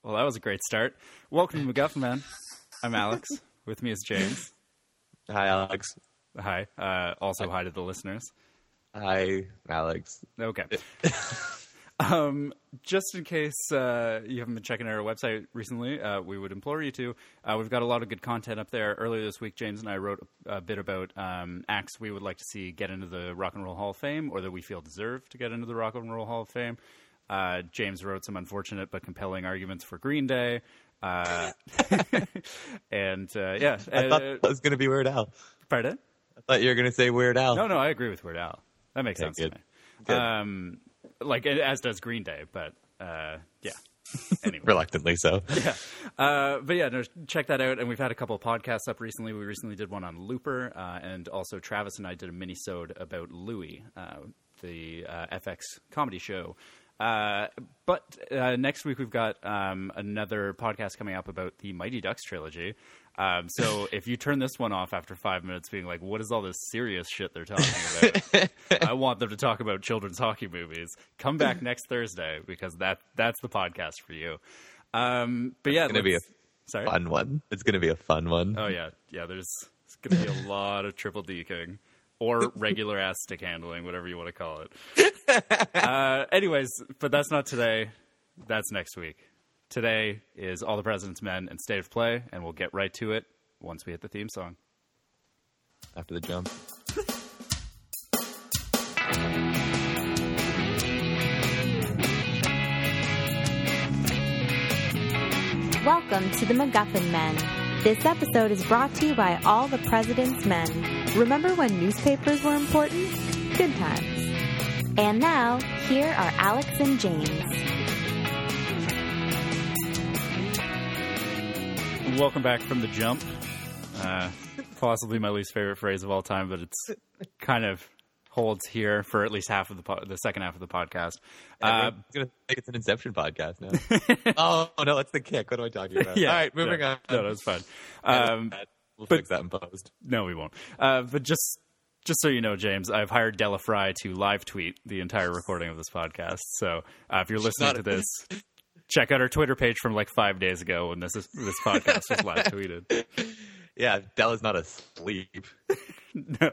Well, that was a great start. Welcome to MacGuffin Man. I'm Alex. With me is James. Hi, Alex. Hi. Also, hi to the listeners. Hi, Alex. Okay. Just in case you haven't been checking our website recently, we would implore you to. We've got a lot of good content up there. Earlier this week, James and I wrote a bit about acts we would like to see get into the Rock and Roll Hall of Fame, or that we feel deserve to get into the Rock and Roll Hall of Fame. James wrote some unfortunate but compelling arguments for Green Day. And yeah. I thought that was going to be Weird Al. Pardon? I thought you were going to say Weird Al. No, I agree with Weird Al. That makes sense to me. Good. Like, as does Green Day, but yeah. Anyway. Reluctantly so. Yeah. But yeah, no, check that out. And we've had a couple of podcasts up recently. We recently did one on Looper, and also Travis and I did a mini-sode about Louie, the FX comedy show. But next week we've got another podcast coming up about the Mighty Ducks trilogy. So if you turn this one off after 5 minutes being like, what is all this serious shit they're talking about? I want them to talk about children's hockey movies. Come back next Thursday, because that's the podcast for you. But yeah, it's going to be a sorry? fun one. It's going to be a fun one. Oh yeah. It's going to be a lot of triple deking. Or regular ass stick handling, whatever you want to call it. Anyways, but that's not today. That's next week. Today is All the President's Men and State of Play, and we'll get right to it once we hit the theme song. After the jump. Welcome to the MacGuffin Men. This episode is brought to you by All the President's Men. Remember when newspapers were important? Good times. And now, here are Alex and James. Welcome back from the jump. Possibly my least favorite phrase of all time, but it's kind of holds here for at least half of the second half of the podcast. I'm going to think it's an Inception podcast now. Oh, no, it's the kick. What am I talking about? Yeah, all right, moving on. No, that's fine. We'll fix that in post. No, we won't. But just so you know, James, I've hired Della Fry to live tweet the entire recording of this podcast. So if you're listening to this, check out our Twitter page from like 5 days ago when this podcast was live tweeted. Yeah, Della's not asleep. No.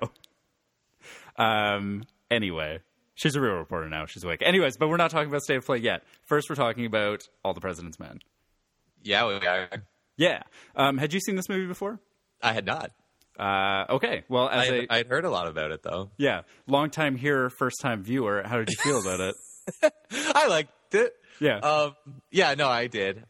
Anyway, she's a real reporter now. She's awake. Anyways, but we're not talking about State of Play yet. First, we're talking about All the President's Men. Yeah, we are. Yeah. Had you seen this movie before? I had not. Okay. Well, I'd heard a lot about it, though. Yeah. Long-time hearer, first-time viewer. How did you feel about it? I liked it. Yeah. Yeah, no, I did.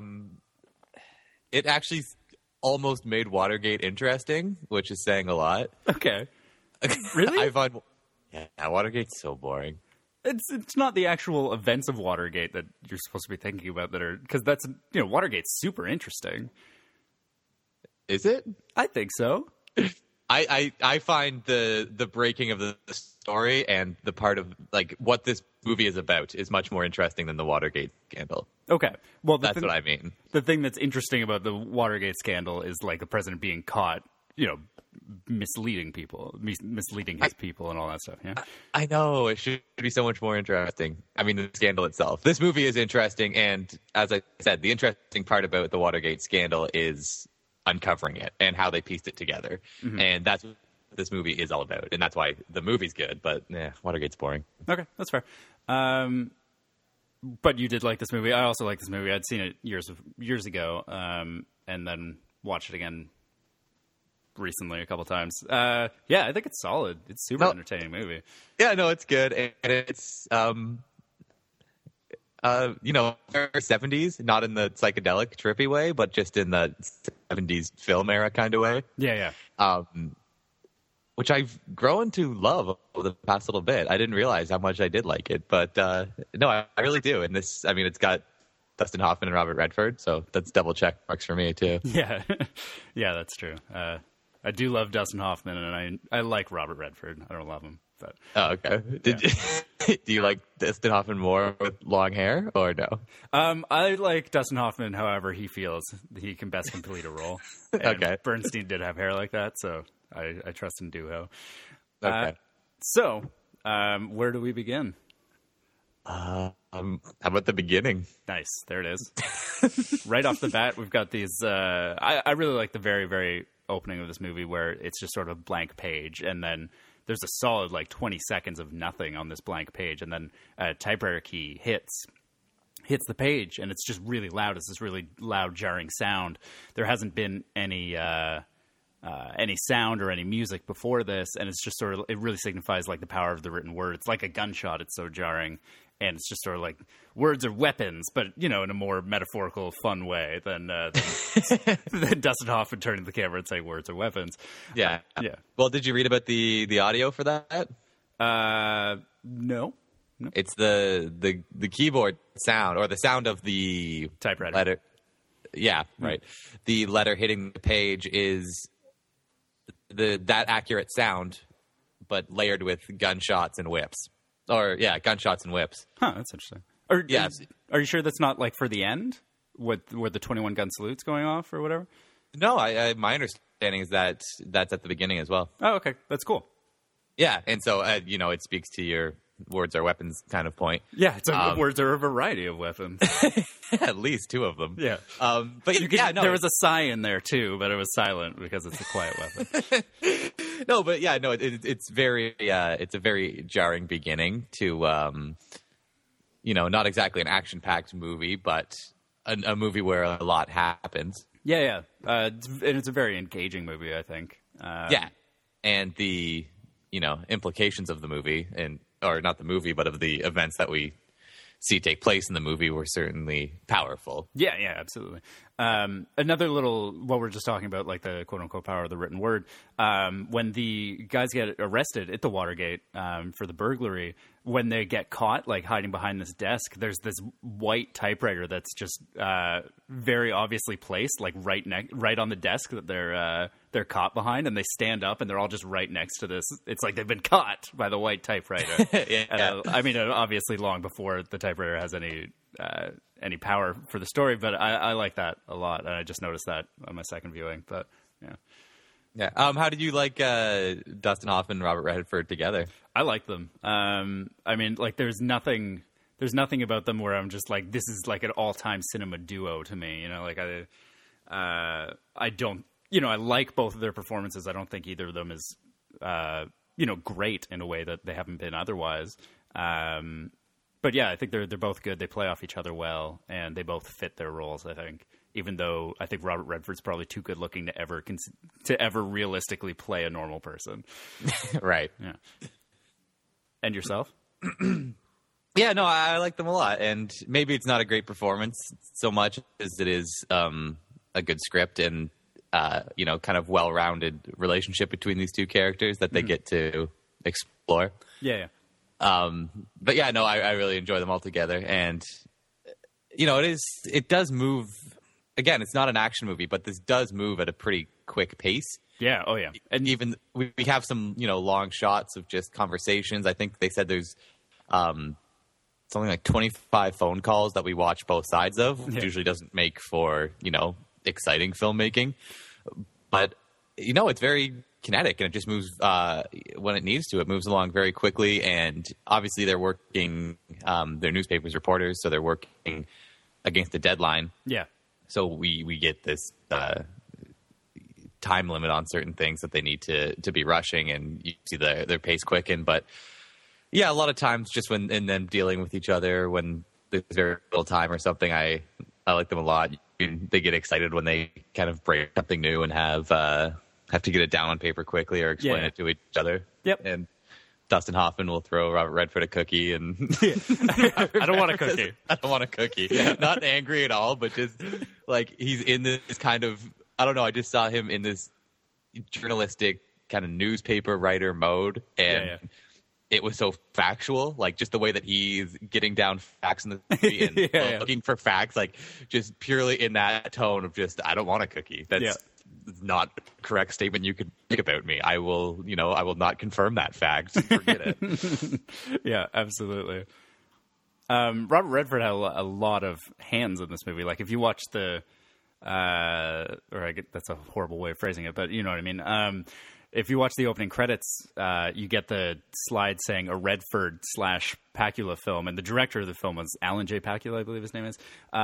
It actually almost made Watergate interesting, which is saying a lot. Okay. Really? I find, yeah, Watergate's so boring. It's not the actual events of Watergate that you're supposed to be thinking about that are, because that's, Watergate's super interesting. Is it? I think so. I find the breaking of the story and the part of like what this movie is about is much more interesting than the Watergate scandal. Okay. Well, that's what I mean. The thing that's interesting about the Watergate scandal is like the president being caught, misleading people, misleading his people and all that stuff. Yeah. I know. It should be so much more interesting. I mean, the scandal itself. This movie is interesting. And as I said, the interesting part about the Watergate scandal is uncovering it and how they pieced it together. Mm-hmm. And that's what this movie is all about. And that's why the movie's good. But Watergate's boring. Okay. That's fair. But you did like this movie. I also like this movie. I'd seen it years ago, and then watched it again recently a couple times. Yeah, I think it's solid. It's super entertaining movie. Yeah, no, it's good, and it's 70s, not in the psychedelic trippy way, but just in the 70s film era kind of way. Yeah. Which I've grown to love over the past little bit. I didn't realize how much I did like it, but no, I really do. And this, I mean, it's got Dustin Hoffman and Robert Redford, so that's double check marks for me too. Yeah, yeah, that's true. I do love Dustin Hoffman, and I like Robert Redford. I don't love him, but okay. Do you like Dustin Hoffman more with long hair or no? I like Dustin Hoffman however he feels he can best complete a role. And okay. Bernstein did have hair like that, so I trust in duo. Okay. So where do we begin? How about about the beginning? Nice. There it is. Right off the bat, we've got these. I really like the very, very opening of this movie where it's just sort of a blank page, and then there's a solid 20 seconds of nothing on this blank page, and then a typewriter key hits the page, and it's just really loud. It's this really loud, jarring sound. There hasn't been any sound or any music before this, and it's just sort of, it really signifies the power of the written word. It's like a gunshot. It's so jarring, and it's just sort of words are weapons, but in a more metaphorical, fun way than Dustin Hoffman turning to the camera and saying words are weapons. Yeah. Yeah. Well, did you read about the audio for that? No. It's the keyboard sound, or the sound of the typewriter letter. Yeah, right. The letter hitting the page is that accurate sound, but layered with gunshots and whips. Gunshots and whips. Huh, that's interesting. Are you sure that's not for the end, where the 21 gun salute's going off or whatever? No, my understanding is that that's at the beginning as well. Oh, okay, that's cool. Yeah, and so it speaks to your words are weapons kind of point. Yeah, words are a variety of weapons. At least two of them. Yeah. But there was a sigh in there too, but it was silent because it's a quiet weapon. No, but it's very it's a very jarring beginning to not exactly an action-packed movie, but a movie where a lot happens. Yeah. And it's a very engaging movie, I think. And the implications of the movie, or not the movie, but of the events that we see take place in the movie were certainly powerful. Yeah, absolutely. Another little, what we're just talking about, the quote-unquote power of the written word, when the guys get arrested at the Watergate for the burglary, when they get caught, hiding behind this desk, there's this white typewriter that's just very obviously placed, right on the desk that they're caught behind, and they stand up, and they're all just right next to this. It's like they've been caught by the white typewriter. Yeah. And, obviously long before the typewriter has any power for the story, but I like that a lot, and I just noticed that on my second viewing. But yeah. How did you like Dustin Hoffman and Robert Redford together? I like them. There's nothing about them where I'm just this is an all-time cinema duo to me. I don't. I like both of their performances. I don't think either of them is great in a way that they haven't been otherwise. But yeah, I think they're both good. They play off each other well, and they both fit their roles, I think. Even though I think Robert Redford's probably too good looking to ever realistically play a normal person. Right. Yeah. And yourself? Yeah, no, I like them a lot. And maybe it's not a great performance so much as it is a good script and, kind of well-rounded relationship between these two characters that they get to explore. Yeah. But yeah, no, I really enjoy them all together. And, it does move. Again, it's not an action movie, but this does move at a pretty quick pace. Yeah. Oh, yeah. And even we have some, long shots of just conversations. I think they said there's something like 25 phone calls that we watch both sides of, which usually doesn't make for, exciting filmmaking. But, it's very kinetic, and it just moves when it needs to. It moves along very quickly, and obviously they're working, they're newspapers reporters, so they're working against a deadline. Yeah. So we get this time limit on certain things that they need to be rushing, and you see their pace quicken. But yeah, a lot of times just when in them dealing with each other when there's very little time or something, I like them a lot. They get excited when they kind of break something new and have to get it down on paper quickly or explain it to each other. Yep. And Dustin Hoffman will throw Robert Redford a cookie, and I don't want a cookie. I don't want a cookie. Not angry at all, but just he's in this kind of, I don't know. I just saw him in this journalistic kind of newspaper writer mode, and it was so factual. Just the way that he's getting down facts in the movie and looking for facts, just purely in that tone of just, I don't want a cookie. That's not a correct statement you could make about me. I will not confirm that fact. Forget it. Yeah, absolutely. Robert Redford had a lot of hands in this movie. If you watch that's a horrible way of phrasing it, but you know what I mean. if you watch the opening credits, you get the slide saying a Redford/Pakula film, and the director of the film was Alan J. Pakula, I believe his name is.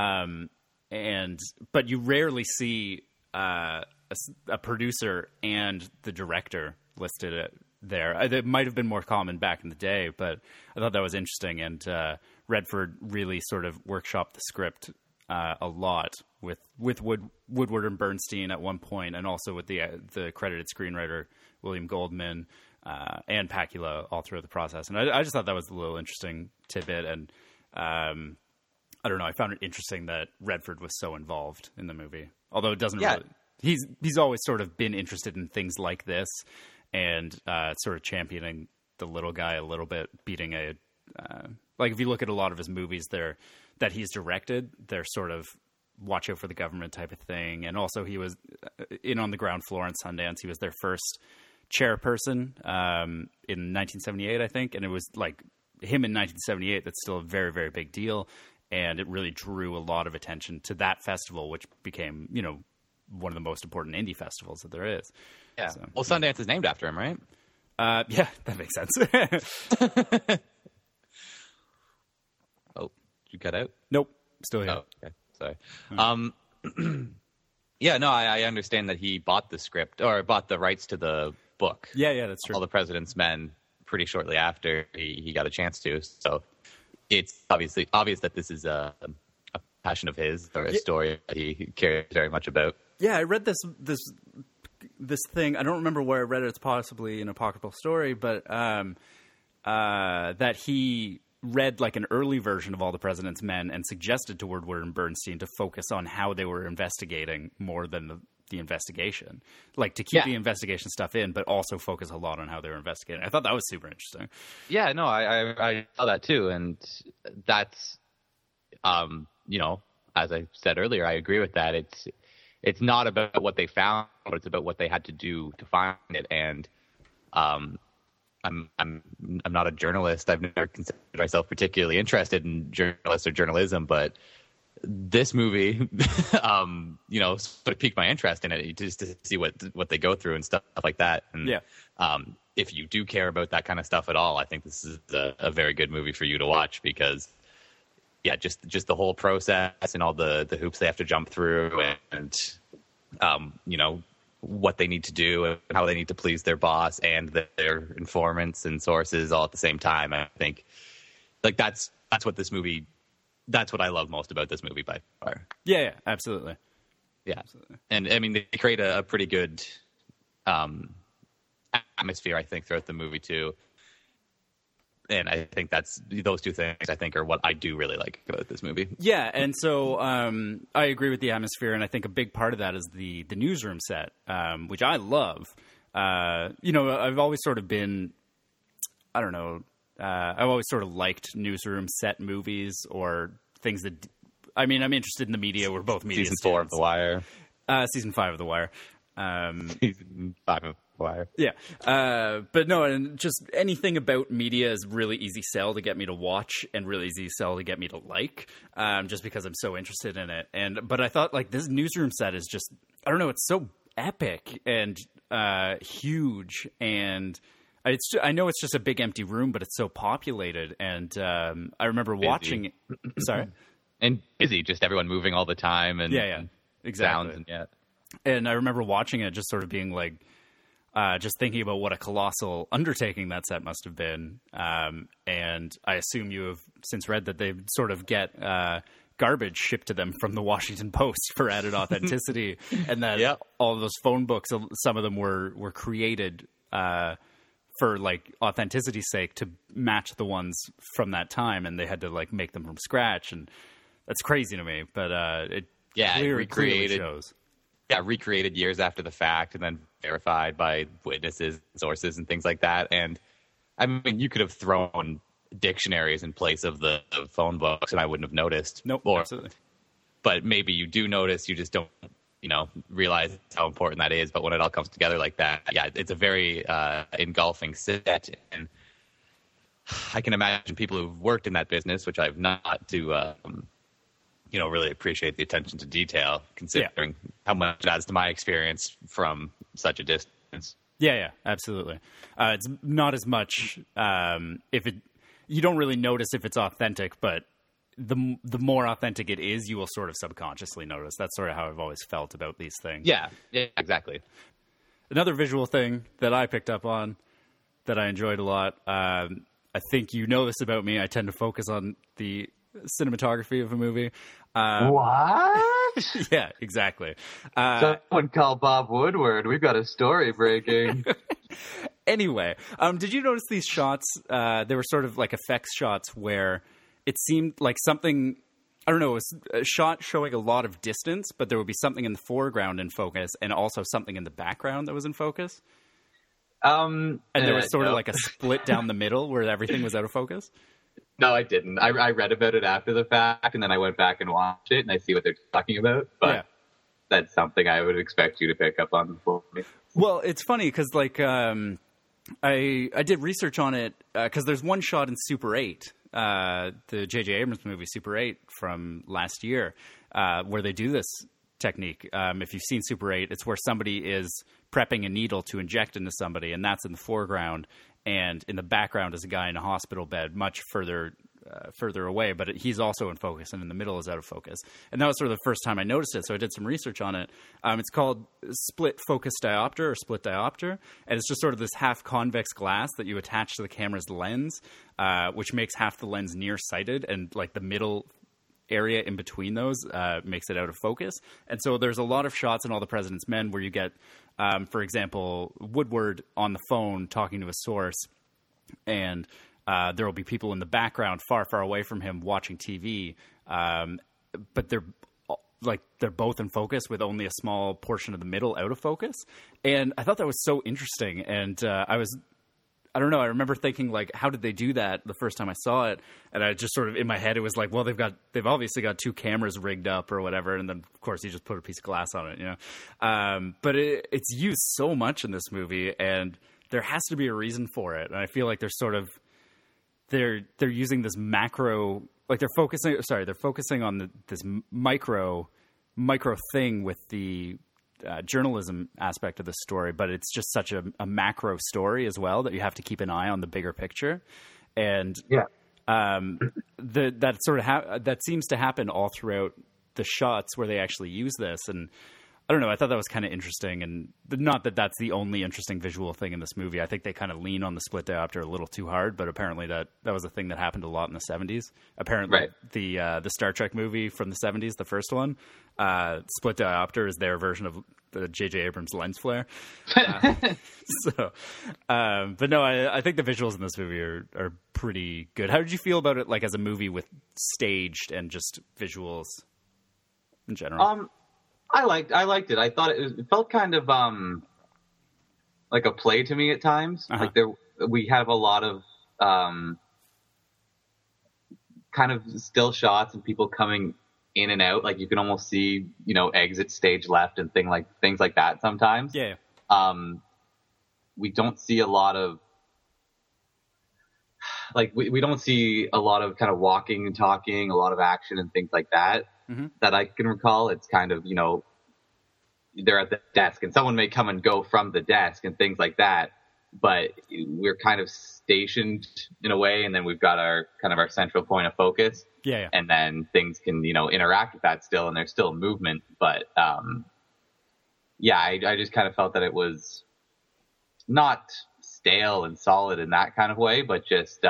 But you rarely see a producer and the director listed there. It might have been more common back in the day, but I thought that was interesting. And Redford really sort of workshopped the script a lot with Woodward and Bernstein at one point, and also with the credited screenwriter William Goldman and Pakula all throughout the process. And I just thought that was a little interesting tidbit. And I don't know, I found it interesting that Redford was so involved in the movie, although it doesn't really. He's always sort of been interested in things like this, and sort of championing the little guy a little bit, beating a like if you look at a lot of his movies that he's directed, they're sort of watch out for the government type of thing. And also he was in On the Ground Floor in Sundance. He was their first chairperson in 1978, I think. And it was like him in 1978, that's still a very, very big deal. And it really drew a lot of attention to that festival, which became, one of the most important indie festivals that there is. Yeah. So, well, Sundance is named after him, right? Yeah, that makes sense. Oh, did you cut out? Nope. Still here. Oh, okay. Sorry. Yeah, no, I understand that he bought the script or bought the rights to the book. Yeah, that's true. All the President's Men pretty shortly after he got a chance to. So it's obvious that this is a passion of his, or a story that he cares very much about. Yeah, I read this thing. I don't remember where I read it. It's possibly an apocryphal story, but that he read like an early version of All the President's Men and suggested to Woodward and Bernstein to focus on how they were investigating more than the investigation, like to keep the investigation stuff in, but also focus a lot on how they were investigating. I thought that was super interesting. Yeah, no, I saw that too, and that's, as I said earlier, I agree with that. It's not about what they found, but it's about what they had to do to find it. And I'm not a journalist. I've never considered myself particularly interested in journalists or journalism, but this movie, sort of piqued my interest in it, just to see what they go through and stuff like that. And if you do care about that kind of stuff at all, I think this is a very good movie for you to watch, because just the whole process and all the hoops they have to jump through, and what they need to do and how they need to please their boss and their informants and sources all at the same time. I think like that's what this movie, that's what I love most about this movie by far. Yeah, absolutely. Yeah. Absolutely. And I mean, they create a pretty good atmosphere, I think, throughout the movie too. And I think those two things, I think, are what I do really like about this movie. Yeah, and so I agree with the atmosphere, and I think a big part of that is the newsroom set, which I love. I've always sort of been, I've always sort of liked newsroom set movies or things that, I'm interested in the media. We're both media Season 4 of The Wire. Season 5 of The Wire. Season 5 of Wire. Yeah. But no, and just anything about media is really easy sell to get me to watch, and really easy sell to get me to like, just because I'm so interested in it. But I thought like this newsroom set is just, I don't know, it's so epic and huge, and I know it's just a big empty room, but it's so populated. And I remember watching it. Sorry? And busy, just everyone moving all the time. And exactly. Sounds and I remember watching it just sort of being like, just thinking about what a colossal undertaking that set must have been. And I assume you have since read that they sort of get garbage shipped to them from the Washington Post for added authenticity. And that all of those phone books, some of them were created for like authenticity's sake to match the ones from that time. And they had to like make them from scratch. And that's crazy to me. But it clearly shows. Yeah, recreated years after the fact and then verified by witnesses, sources, and things like that. And I mean, you could have thrown dictionaries in place of the phone books and I wouldn't have noticed. Nope, absolutely. But maybe you do notice, you just don't, realize how important that is. But when it all comes together like that, it's a very engulfing set. And I can imagine people who've worked in that business, which I've not, to really appreciate the attention to detail, considering how much it adds to my experience from such a distance. Yeah, absolutely. It's not as much you don't really notice if it's authentic, but the more authentic it is, you will sort of subconsciously notice. That's sort of how I've always felt about these things. Yeah, exactly. Another visual thing that I picked up on that I enjoyed a lot, I think you know this about me, I tend to focus on the cinematography of a movie. What? Yeah, exactly. Someone call Bob Woodward. We've got a story breaking. Anyway, did you notice these shots? They were sort of like effects shots where it seemed like something, I don't know, it was a shot showing a lot of distance, but there would be something in the foreground in focus and also something in the background that was in focus. And there was sort of like a split down the middle where everything was out of focus. No, I didn't. I read about it after the fact, and then I went back and watched it, and I see what they're talking about. But that's something I would expect you to pick up on before me. Well, it's funny because, like, I did research on it because there's one shot in Super 8, the J.J. Abrams movie Super 8 from last year, where they do this technique. If you've seen Super 8, it's where somebody is prepping a needle to inject into somebody, and that's in the foreground. And in the background is a guy in a hospital bed, much further away, but he's also in focus, and in the middle is out of focus. And that was sort of the first time I noticed it, so I did some research on it. It's called split focus diopter or split diopter, and it's just sort of this half convex glass that you attach to the camera's lens, which makes half the lens nearsighted, and like the middle area in between those makes it out of focus. And so there's a lot of shots in All the President's Men where you get, for example, Woodward on the phone talking to a source, and there will be people in the background far, far away from him watching TV, but they're both in focus with only a small portion of the middle out of focus. And I thought that was so interesting. And I don't know. I remember thinking, like, how did they do that the first time I saw it? And I just sort of, in my head, it was like, well, they've obviously got two cameras rigged up or whatever. And then, of course, you just put a piece of glass on it, you know? But it's used so much in this movie, and there has to be a reason for it. And I feel like they're using this macro, like they're focusing on this micro thing with the journalism aspect of the story, but it's just such a macro story as well that you have to keep an eye on the bigger picture. And that seems to happen all throughout the shots where they actually use this. And I don't know, I thought that was kind of interesting, and not that that's the only interesting visual thing in this movie. I think they kind of lean on the split diopter a little too hard, but apparently that was a thing that happened a lot in the 70s. Apparently the Star Trek movie from the 70s, the first one, split diopter is their version of the J.J. Abrams lens flare. But no, I think the visuals in this movie are pretty good. How did you feel about it, like, as a movie with staged and just visuals in general? I liked it. I thought it felt kind of like a play to me at times. Like we have a lot of kind of still shots and people coming in and out. Like you can almost see, you know, exit stage left and things like that sometimes. Yeah. We don't see a lot of we don't see a lot of kind of walking and talking, a lot of action and things like that. That I can recall. It's kind of, you know, they're at the desk and someone may come and go from the desk and things like that, but we're kind of stationed in a way, and then we've got our central point of focus. Yeah. And then things can, you know, interact with that still, and there's still movement. But I just kind of felt that it was not stale and solid in that kind of way, but just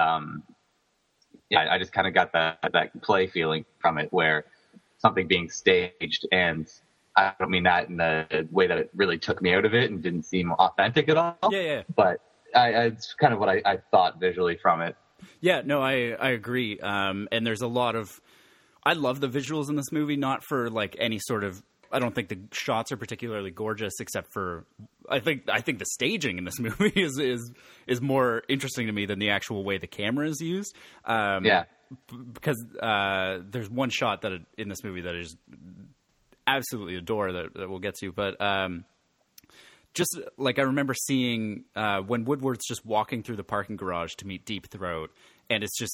I just kind of got that play feeling from it, where something being staged, and I don't mean that in the way that it really took me out of it and didn't seem authentic at all. Yeah. But it's kind of what I thought visually from it. Yeah, no, I agree. And there's a lot of, I love the visuals in this movie, not for like any sort of, I don't think the shots are particularly gorgeous, except for, I think the staging in this movie is more interesting to me than the actual way the camera is used. Because there's one shot in this movie that is absolutely adore that we'll get to, but just like I remember seeing when Woodward's just walking through the parking garage to meet Deep Throat, and it's just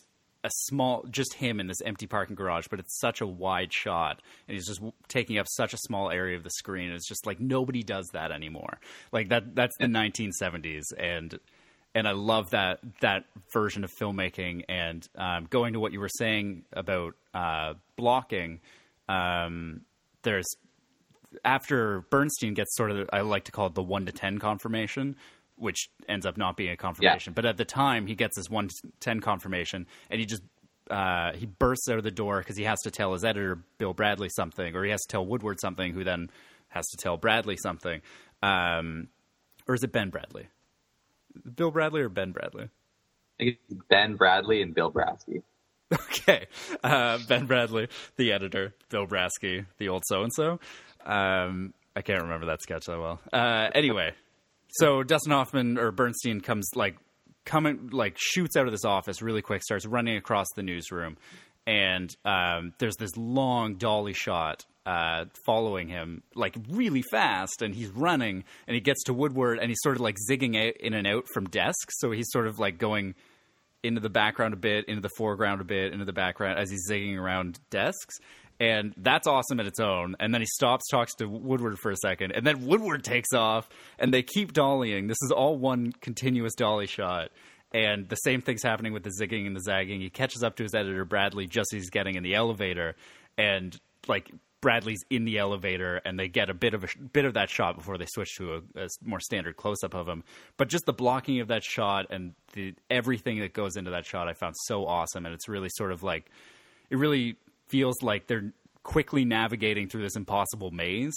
a small, just him in this empty parking garage, but it's such a wide shot, and he's just taking up such a small area of the screen. It's just like nobody does that anymore. Like that's the 1970s, and I love that version of filmmaking. And going to what you were saying about blocking, there's after Bernstein gets sort of, I like to call it the 1 to 10 confirmation, which ends up not being a confirmation. Yeah. But at the time, he gets this 1 to 10 confirmation, and he just he bursts out of the door because he has to tell his editor, Bill Bradley, something, or he has to tell Woodward something, who then has to tell Bradley something. Or is it Ben Bradley? Bill Bradley or Ben Bradley? I think it's Ben Bradley and Bill Brasky. Okay. Ben Bradley, the editor. Bill Brasky, the old so-and-so. I can't remember that sketch that well. Anyway. So Dustin Hoffman or Bernstein shoots out of this office really quick, starts running across the newsroom, and there's this long dolly shot following him like really fast, and he's running, and he gets to Woodward, and he's sort of like zigging out in and out from desks, so he's sort of like going into the background a bit, into the foreground a bit, into the background as he's zigging around desks. And that's awesome in its own. And then he stops, talks to Woodward for a second, and then Woodward takes off, and they keep dollying. This is all one continuous dolly shot. And the same thing's happening with the zigging and the zagging. He catches up to his editor, Bradley, just as he's getting in the elevator. And, like, Bradley's in the elevator, and they get a bit of that shot before they switch to a more standard close-up of him. But just the blocking of that shot and everything that goes into that shot I found so awesome. And it's really sort of like – it really – feels like they're quickly navigating through this impossible maze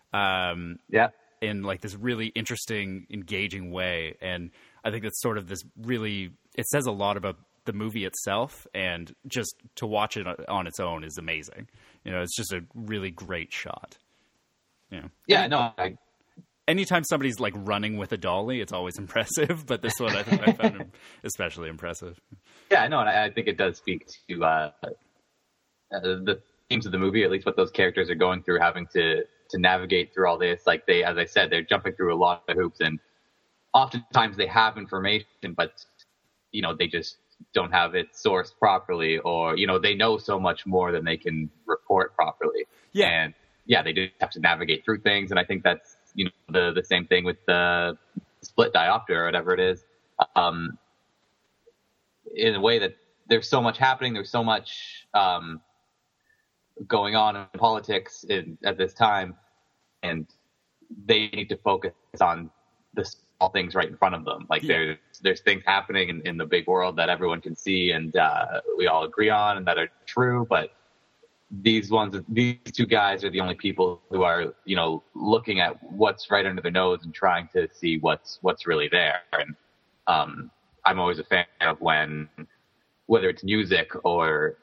in like this really interesting, engaging way. And I think that's sort of this really, it says a lot about the movie itself, and just to watch it on its own is amazing. You know, it's just a really great shot. Anytime somebody's like running with a dolly, it's always impressive, but this one I think I found especially impressive. Yeah, no, and I think it does speak to the themes of the movie, at least what those characters are going through, having to navigate through all this. Like they, as I said, they're jumping through a lot of hoops, and oftentimes they have information, but you know, they just don't have it sourced properly, or you know, they know so much more than they can report properly. Yeah, and yeah, they do have to navigate through things, and I think that's, you know, the same thing with the split diopter or whatever it is. In a way that there's so much happening, there's so much going on in politics at this time, and they need to focus on the small things right in front of them. Like there's things happening in the big world that everyone can see, and we all agree on, and that are true. But these two guys are the only people who are, you know, looking at what's right under their nose and trying to see what's really there. And I'm always a fan of when, whether it's music or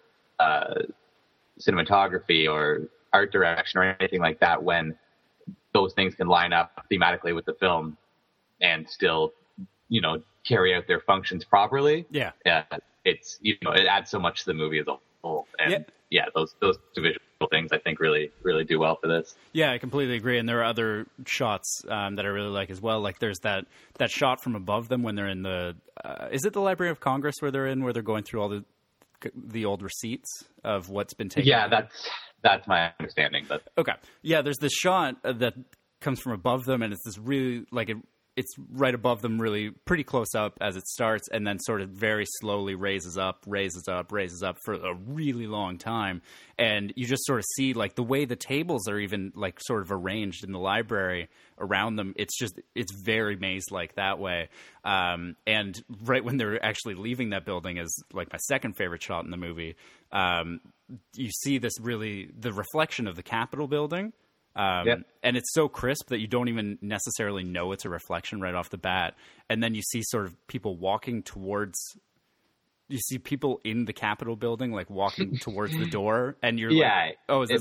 cinematography or art direction or anything like that, when those things can line up thematically with the film and still, you know, carry out their functions properly. Yeah. It's, you know, it adds so much to the movie as a whole. And those two visual things I think really, really do well for this. Yeah, I completely agree. And there are other shots that I really like as well. Like there's that shot from above them when they're in the, is it the Library of Congress where they're going through all the old receipts of what's been taken? Yeah, that's my understanding. But okay. Yeah, there's this shot that comes from above them, and it's this really, like, it's right above them, really pretty close up as it starts, and then sort of very slowly raises up for a really long time. And you just sort of see, like, the way the tables are even, like, sort of arranged in the library around them. It's very maze-like that way. And right when they're actually leaving that building is, like, my second favorite shot in the movie. You see the reflection of the Capitol building. And it's so crisp that you don't even necessarily know it's a reflection right off the bat. And then you see sort of people walking towards, you see people in the Capitol building, like walking towards the door, and you're like, oh, is this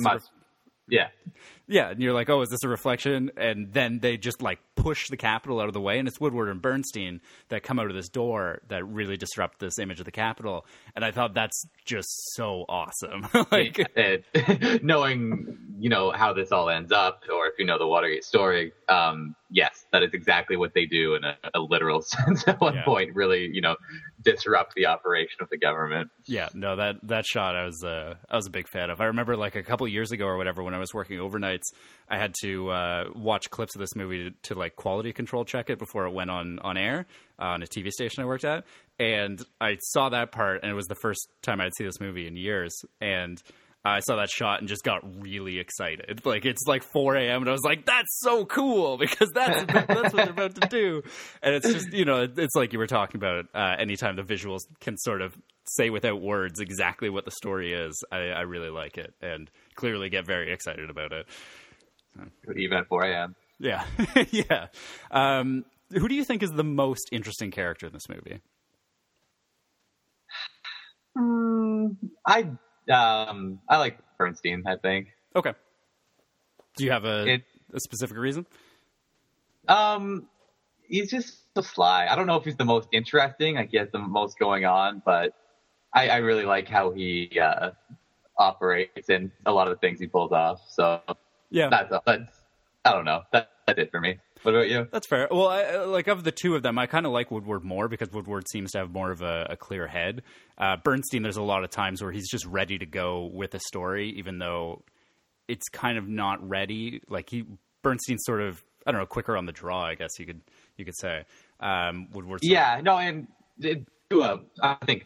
yeah, and you're like, oh, is this a reflection? And then they just like push the Capitol out of the way, and it's Woodward and Bernstein that come out of this door that really disrupt this image of the Capitol. And I thought that's just so awesome. Knowing, you know, how this all ends up, or if you know the Watergate story, yes, that is exactly what they do in a literal sense at one point. Really, you know, disrupt the operation of the government. Yeah, no, that shot I was a big fan of. I remember like a couple years ago or whatever, when I was working overnights, I had to watch clips of this movie to like quality control check it before it went on air on a TV station I worked at, and I saw that part, and it was the first time I'd seen this movie in years, and I saw that shot and just got really excited. Like, it's like 4 a.m. and I was like, that's so cool, because that's what they're about to do. And it's just, you know, it's like you were talking about, anytime the visuals can sort of say without words exactly what the story is, I really like it and clearly get very excited about it. Even at 4 a.m. Yeah. Yeah. Who do you think is the most interesting character in this movie? I like Bernstein, I think. Okay. Do you have a specific reason? He's just so sly. I don't know if he's the most interesting. Like, he has the most going on, but I really like how he operates and a lot of the things he pulls off. So yeah, that's I don't know. That's it for me. What about you? That's fair. Well, like, of the two of them, I kind of like Woodward more because Woodward seems to have more of a clear head. Bernstein, there's a lot of times where he's just ready to go with a story, even though it's kind of not ready. Like, Bernstein's sort of, I don't know, quicker on the draw, I guess you could say. Woodward. Yeah, no, and I think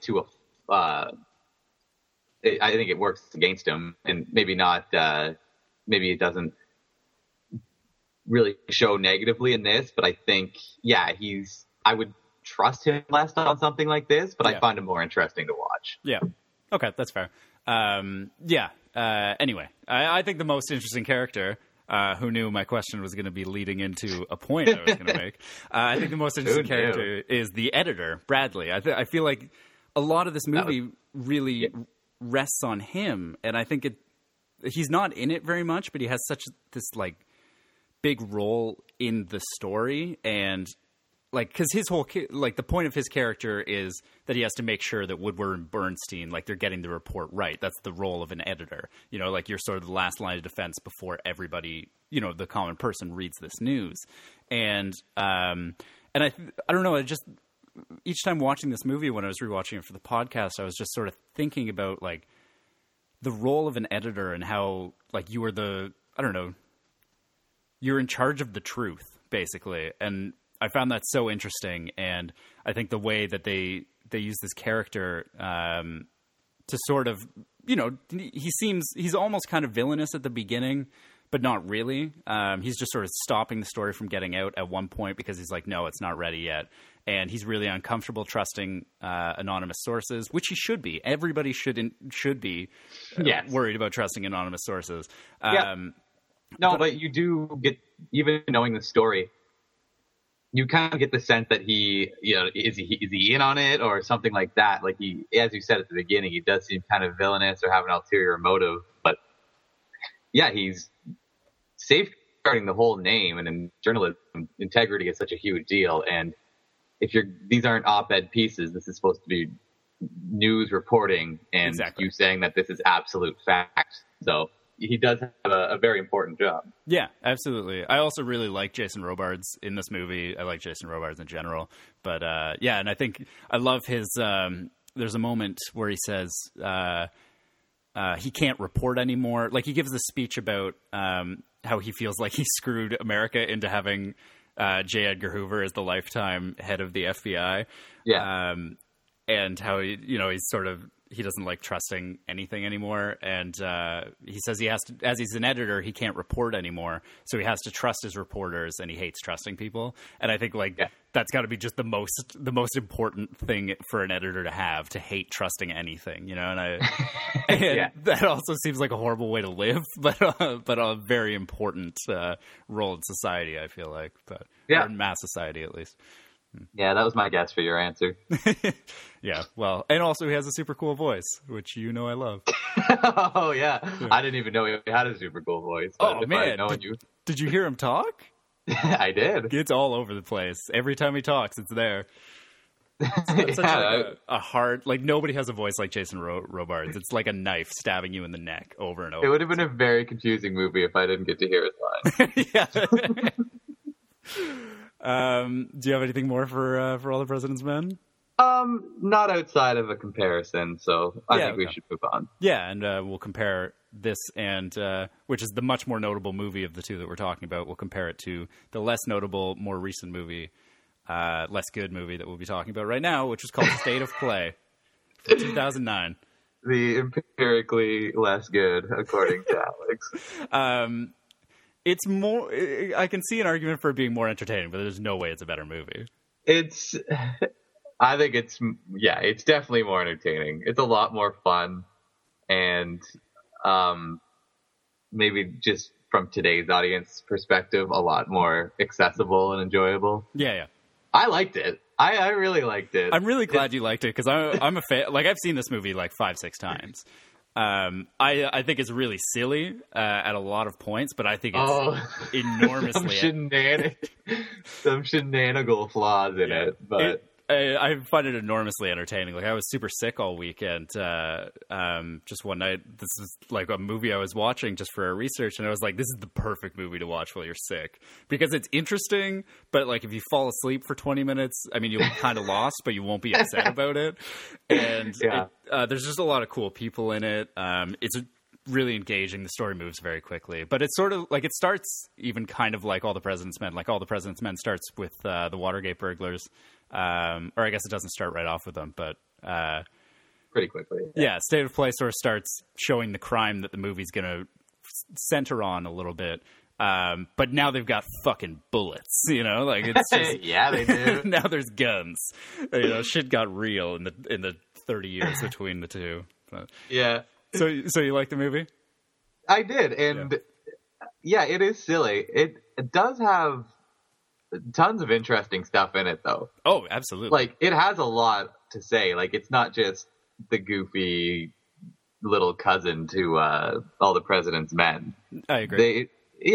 it works against him, and maybe not. Maybe it doesn't really show negatively in this, but I think, yeah, I would trust him less on something like this, but I find him more interesting to watch. Yeah. Okay, that's fair. Yeah. Anyway, I think the most interesting character, who knew my question was going to be leading into a point I was going to make. I think the most interesting character is the editor, Bradley. I feel like a lot of this movie really rests on him, and I think he's not in it very much, but he has such this, like, big role in the story, and like, because his whole like, the point of his character is that he has to make sure that Woodward and Bernstein, like, they're getting the report right. That's the role of an editor, you know, like, you're sort of the last line of defense before everybody, you know, the common person reads this news. And I don't know, just each time watching this movie, when I was rewatching it for the podcast, I was just sort of thinking about, like, the role of an editor and how, like, you are you're in charge of the truth, basically. And I found that so interesting. And I think the way that they use this character to sort of, you know, he's almost kind of villainous at the beginning, but not really. He's just sort of stopping the story from getting out at one point because he's like, no, it's not ready yet. And he's really uncomfortable trusting anonymous sources, which he should be. Everybody should be worried about trusting anonymous sources. No, but you do get, even knowing the story, you kind of get the sense that he, you know, is he in on it or something like that? Like, he, as you said at the beginning, he does seem kind of villainous or have an ulterior motive, but yeah, he's safeguarding the whole name, and in journalism, integrity is such a huge deal. And if these aren't op-ed pieces, this is supposed to be news reporting, and you saying that this is absolute fact. So he does have a very important job. Yeah, absolutely. I also really like Jason Robards in this movie. I like Jason Robards in general. But yeah, and I think I love his there's a moment where he says he can't report anymore. Like, he gives this speech about how he feels like he screwed America into having J. Edgar Hoover as the lifetime head of the FBI. Yeah. And how he doesn't like trusting anything anymore. And he says he has to, as he's an editor, he can't report anymore. So he has to trust his reporters, and he hates trusting people. And I think that's got to be just the most important thing for an editor to have, to hate trusting anything, you know? And that also seems like a horrible way to live, but a very important role in society, I feel like, or in mass society, at least. Yeah, that was my guess for your answer. Yeah, well, and also he has a super cool voice, which you know I love. Oh, yeah. I didn't even know he had a super cool voice. Oh, man. Did you hear him talk? I did. It's all over the place. Every time he talks, it's there. It's such a hard, like, nobody has a voice like Jason Robards. It's like a knife stabbing you in the neck over and over. It would have been a very confusing movie if I didn't get to hear his lines. Yeah. Do you have anything more for All the President's Men? Not outside of a comparison, so I think we okay. should move on. Yeah, and we'll compare this and which is the much more notable movie of the two that we're talking about. We'll compare it to the less notable, more recent movie, less good movie that we'll be talking about right now, which is called State of Play from 2009. The empirically less good, according to Alex. It's more. I can see an argument for it being more entertaining, but there's no way it's a better movie. I think it's definitely more entertaining. It's a lot more fun, and maybe just from today's audience perspective, a lot more accessible and enjoyable. Yeah. I liked it. I really liked it. I'm really glad you liked it because I'm a fan. Like, I've seen this movie like 5-6 times. I think it's really silly at a lot of points, but I think it's enormously some shenanigal flaws in it. But I find it enormously entertaining. Like, I was super sick all weekend. Just one night, this is like a movie I was watching just for our research, and I was like, this is the perfect movie to watch while you're sick because it's interesting. But like, if you fall asleep for 20 minutes, I mean, you'll be kind of lost, but you won't be upset about it. And there's just a lot of cool people in it. It's really engaging. The story moves very quickly, but it's sort of like, it starts even kind of like All the President's Men. Like, All the President's Men starts with the Watergate burglars. Or I guess it doesn't start right off with them, but pretty quickly. Yeah, State of Play sort of starts showing the crime that the movie's going to center on a little bit. But now they've got fucking bullets, you know? Like, it's just yeah, they do. Now there's guns. You know, shit got real in the 30 years between the two. But, yeah. So you like the movie? I did, and yeah, it is silly. It does have tons of interesting stuff in it, though. Oh, absolutely. Like, it has a lot to say. Like, it's not just the goofy little cousin to All the President's Men. I agree.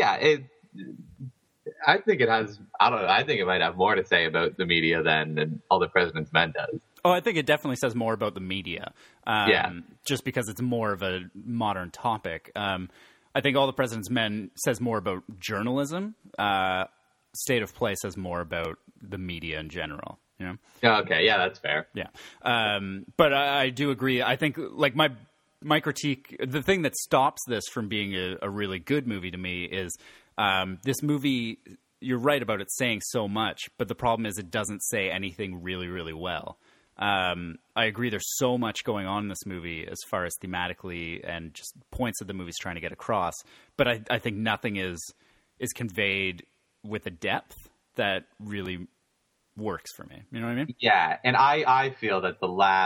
I think it has. I don't know. I think it might have more to say about the media than All the President's Men does. Oh, I think it definitely says more about the media. Just because it's more of a modern topic. I think All the President's Men says more about journalism. State of Play says more about the media in general. You know? Okay, yeah, that's fair. Yeah, but I do agree. I think, like, my critique, the thing that stops this from being a really good movie to me is this movie. You're right about it saying so much, but the problem is it doesn't say anything really, really well. I agree. There's so much going on in this movie as far as thematically and just points that the movie's trying to get across. But I think nothing is conveyed with a depth that really works for me. You know what I mean? Yeah, and I feel that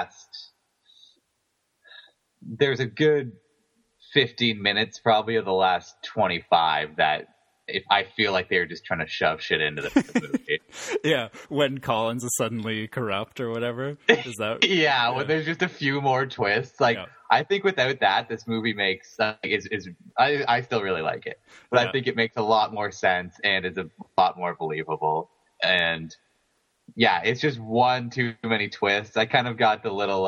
there's a good 15 minutes probably of the last 25 that I feel like they're just trying to shove shit into the movie. Yeah, when Collins is suddenly corrupt or whatever. Is that? When there's just a few more twists. Like, I think without that, this movie makes I still really like it, but I think it makes a lot more sense and is a lot more believable. And yeah, it's just one too many twists. I kind of got the little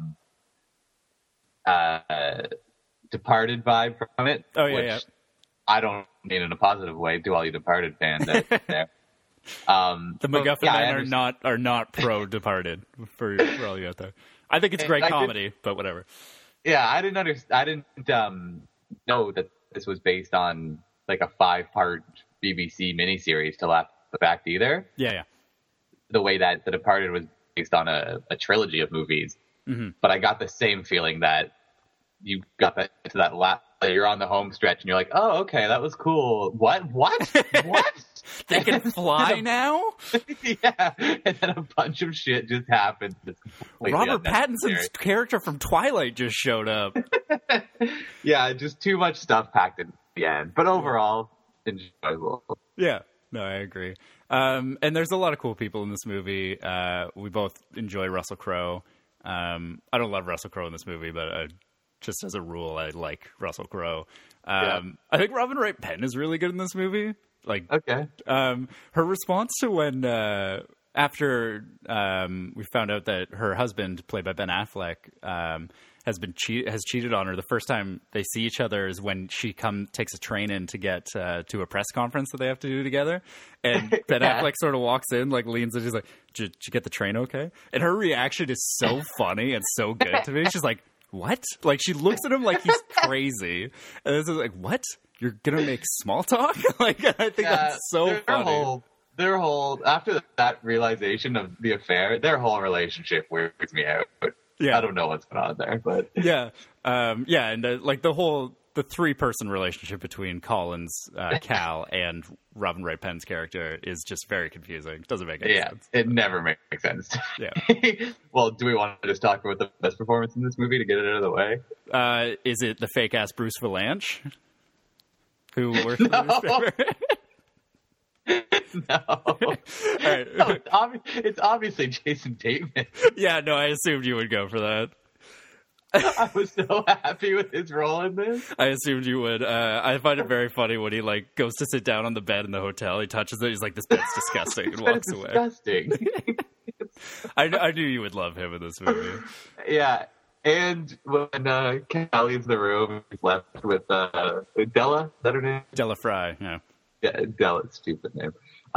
Departed vibe from it. Oh yeah, which I don't mean in a positive way to all you Departed fans out there. The MacGuffin men are not pro Departed for all you out there. I think it's great comedy, but whatever. Yeah, I didn't know that this was based on like a 5-part BBC miniseries till after the fact either. Yeah. The way that The Departed was based on a trilogy of movies. Mm-hmm. But I got the same feeling that you got to that last. You're on the home stretch and you're like, oh, okay, that was cool. What? They can fly now? Yeah, and then a bunch of shit just happened. Robert Pattinson's character from Twilight just showed up. Yeah, just too much stuff packed in the end. But overall, enjoyable. Yeah, no, I agree. And there's a lot of cool people in this movie. We both enjoy Russell Crowe. I don't love Russell Crowe in this movie, but just as a rule, I like Russell Crowe. I think Robin Wright Penn is really good in this movie. Like, okay. Her response to when after we found out that her husband, played by Ben Affleck, has cheated on her. The first time they see each other is when she takes a train in to get to a press conference that they have to do together. And Ben Affleck sort of walks in, like leans in, she's like, did you get the train okay? And her reaction is so funny and so good to me. She's like, what? Like, she looks at him like he's crazy. And this is like, what? You're going to make small talk? Like, I think that's so funny. Their whole, after that realization of the affair, their whole relationship weirds me out. Yeah. I don't know what's going on there, but. Yeah. And like the 3-person relationship between Collins, Cal, and Robin Wright Penn's character is just very confusing. It doesn't make any sense. It never makes sense. Yeah. Well, do we want to just talk about the best performance in this movie to get it out of the way? Is it the fake-ass Bruce Valanche? Who worked for the newspaper? No. Right. No, it's obviously Jason Bateman. Yeah, no, I assumed you would go for that. I was so happy with his role in this. I assumed you would. I find it very funny when he like goes to sit down on the bed in the hotel. He touches it. He's like, "This bed's disgusting," and walks away. Disgusting. I knew you would love him in this movie. Yeah, and when Cal leaves the room, he's left with Della. Is that her name? Della Fry. Yeah. Yeah, Della's stupid name.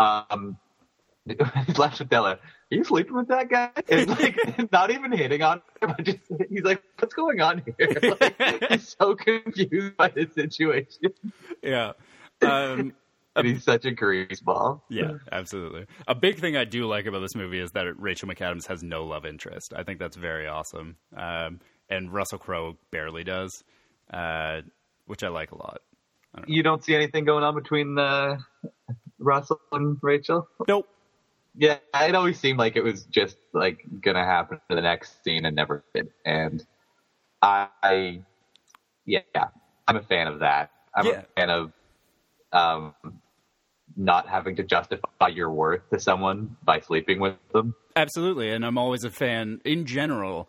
He's left with Della. Are you sleeping with that guy? And like, not even hitting on him. He's like, what's going on here? Like, he's so confused by the situation. Yeah. And he's such a greaseball. Yeah, absolutely. A big thing I do like about this movie is that Rachel McAdams has no love interest. I think that's very awesome. And Russell Crowe barely does, which I like a lot. You don't see anything going on between Russell and Rachel? Nope. Yeah, it always seemed like it was just like gonna happen to the next scene and never did. And I'm a fan of that. I'm a fan of not having to justify your worth to someone by sleeping with them. Absolutely, and I'm always a fan in general.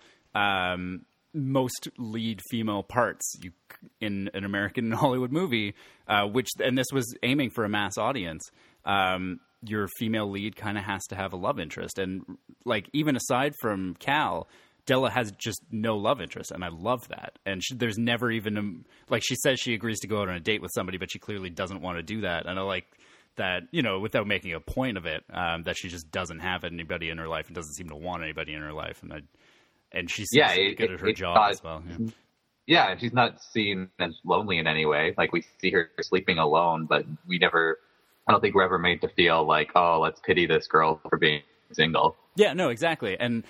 Most lead female parts in an American Hollywood movie, and this was aiming for a mass audience, your female lead kind of has to have a love interest. And like, even aside from Cal, Della has just no love interest, and I love that. And there's never even like, she says she agrees to go out on a date with somebody, but she clearly doesn't want to do that. And I like that, without making a point of it, that she just doesn't have anybody in her life and doesn't seem to want anybody in her life. And she seems good at her job as well. Yeah, and she's not seen as lonely in any way. Like, we see her sleeping alone, but I don't think we're ever made to feel like, oh, let's pity this girl for being single. Yeah, no, exactly. And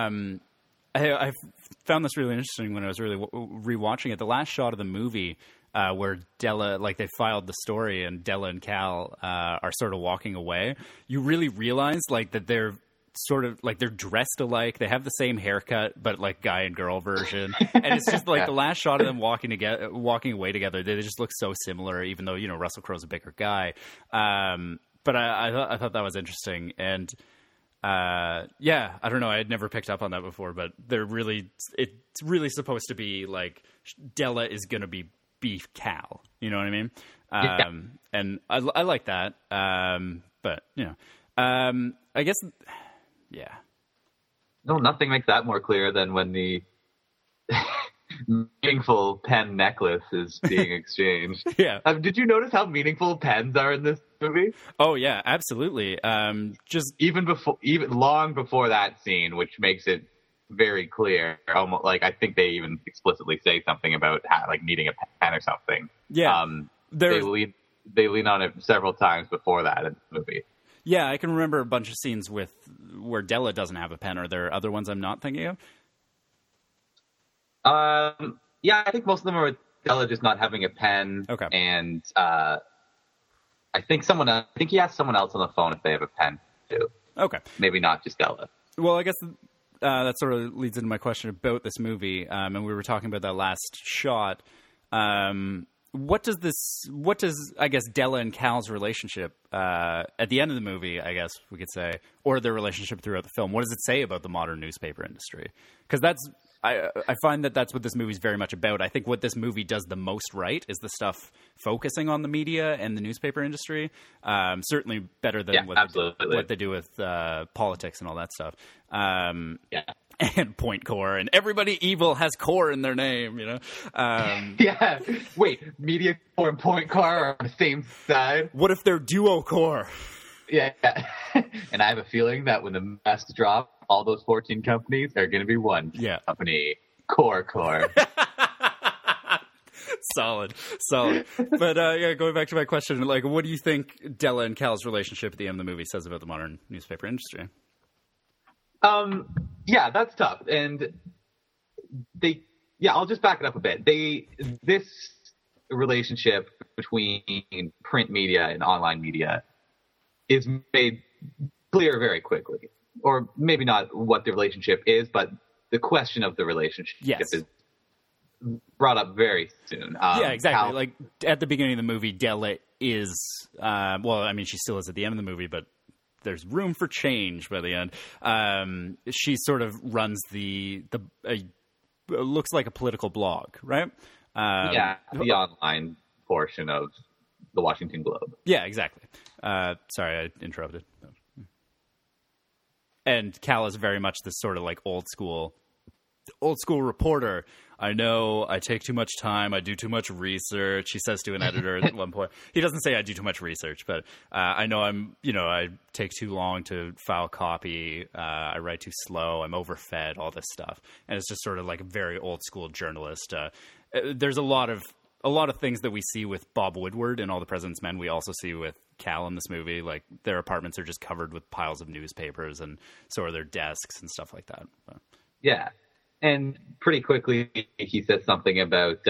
I found this really interesting when I was really rewatching it. The last shot of the movie where Della, like, they filed the story and Della and Cal are sort of walking away, you really realize, like, that they're sort of like, they're dressed alike. They have the same haircut, but like guy and girl version. And it's just like the last shot of them walking away together. They just look so similar, even though, Russell Crowe's a bigger guy. But I thought that was interesting. And I don't know. I had never picked up on that before, but it's really supposed to be like Della is going to be beef Cal. You know what I mean? And I like that. But I guess. Yeah. No, nothing makes that more clear than when the meaningful pen necklace is being exchanged. Yeah. Did you notice how meaningful pens are in this movie? Oh yeah, absolutely. Just even long before that scene, which makes it very clear. Almost like, I think they even explicitly say something about like needing a pen or something. Yeah. They lean on it several times before that in the movie. Yeah, I can remember a bunch of scenes where Della doesn't have a pen. Are there other ones I'm not thinking of? Yeah, I think most of them are with Della just not having a pen. Okay. And I think he asked someone else on the phone if they have a pen too. Okay. Maybe not just Della. Well, I guess that sort of leads into my question about this movie. And we were talking about that last shot. What does I guess Della and Cal's relationship at the end of the movie, I guess we could say, or their relationship throughout the film, what does it say about the modern newspaper industry? Because I find that's what this movie is very much about. I think what this movie does the most right is the stuff focusing on the media and the newspaper industry. Certainly better than what they do with politics and all that stuff. and Point Core, and everybody evil has core in their name, you know? Yeah. Wait, MediaCore and Point Core are on the same side? What if they're duo core? Yeah. And I have a feeling that when the masks drop, all those 14 companies are going to be one company. Core. Solid. But going back to my question, like, what do you think Della and Cal's relationship at the end of the movie says about the modern newspaper industry? Yeah, that's tough. And I'll just back it up a bit. This relationship between print media and online media is made clear very quickly. Or maybe not what the relationship is, but the question of the relationship is brought up very soon. Yeah, exactly. Like at the beginning of the movie, Della is, she still is at the end of the movie, but there's room for change by the end. She sort of runs looks like a political blog, right? The online portion of the Washington Globe. Yeah, exactly. Sorry, I interrupted. And Cal is very much this sort of like old school reporter. I know I take too much time. I do too much research. He says to an editor at one point. He doesn't say I do too much research, but I know I take too long to file copy. I write too slow. I'm overfed, all this stuff. And it's just sort of like a very old school journalist. There's a lot of things that we see with Bob Woodward in All the President's Men. We also see with Cal in this movie. Like their apartments are just covered with piles of newspapers, and so are their desks and stuff like that. But. Yeah. And pretty quickly, he says something about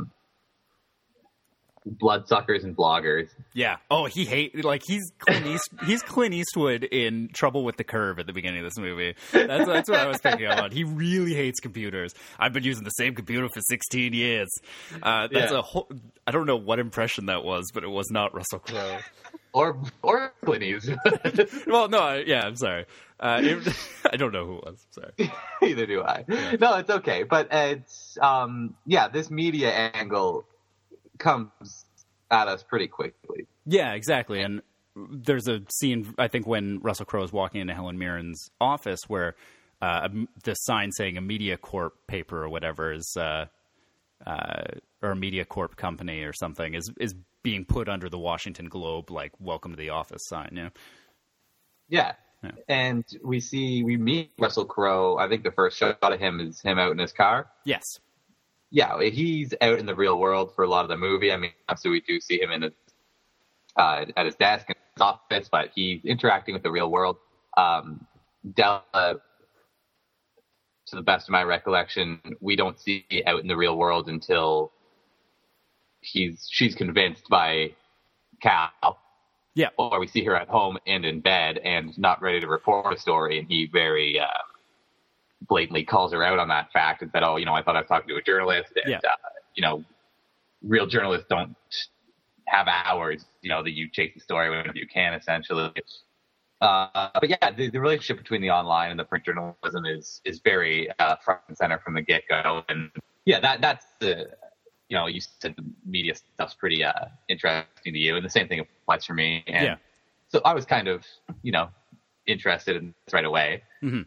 bloodsuckers and bloggers. Yeah. Oh, he's Clint Eastwood in Trouble with the Curve at the beginning of this movie. That's what I was thinking about. He really hates computers. I've been using the same computer for 16 years. That's a whole. I don't know what impression that was, but it was not Russell Crowe. Or Clint Eastwood. Well, no. I'm sorry. I don't know who it was. Sorry. Neither do I. Yeah. No, it's okay. But it's this media angle comes at us pretty quickly. Yeah, exactly. And there's a scene, I think, when Russell Crowe is walking into Helen Mirren's office where the sign saying a MediaCorp paper or whatever is, or a MediaCorp company or something is being put under the Washington Globe, like, welcome to the office sign, you know? Yeah. Yeah. And we meet Russell Crowe. I think the first shot of him is him out in his car. Yes. Yeah, he's out in the real world for a lot of the movie. I mean, obviously we do see him in at his desk in his office, but he's interacting with the real world. Della, to the best of my recollection, we don't see out in the real world until she's convinced by Cal. Yeah. Or we see her at home and in bed and not ready to report a story, and he very blatantly calls her out on that fact and said, I thought I was talking to a journalist, and real journalists don't have hours, that you chase the story whenever you can, essentially. But yeah, the relationship between the online and the print journalism is very front and center from the get-go. And yeah, that's the, you said the media stuff's pretty interesting to you, and the same thing applies for me. And so I was kind of, interested in this right away. Mm-hmm.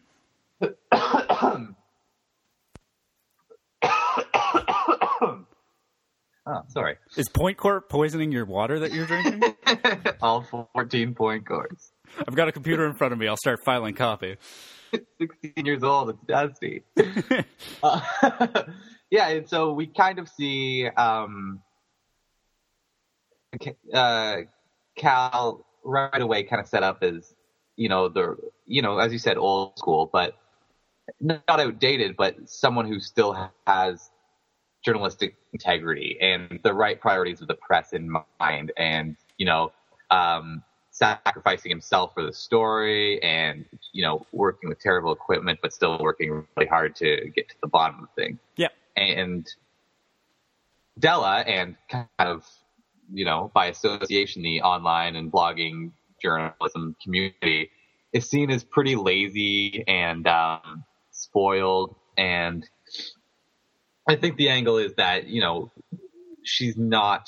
Oh, sorry. Is Point Corp poisoning your water that you're drinking? All 14 Point Corps. I've got a computer in front of me. I'll start filing copy. 16 years old. It's dusty. Yeah, and so we kind of see Cal right away kind of set up as, as you said, old school, but not outdated, but someone who still has journalistic integrity and the right priorities of the press in mind, and sacrificing himself for the story, and working with terrible equipment but still working really hard to get to the bottom of the thing. Yeah. And Della, and kind of by association the online and blogging journalism community, is seen as pretty lazy and spoiled. And I think the angle is that, she's not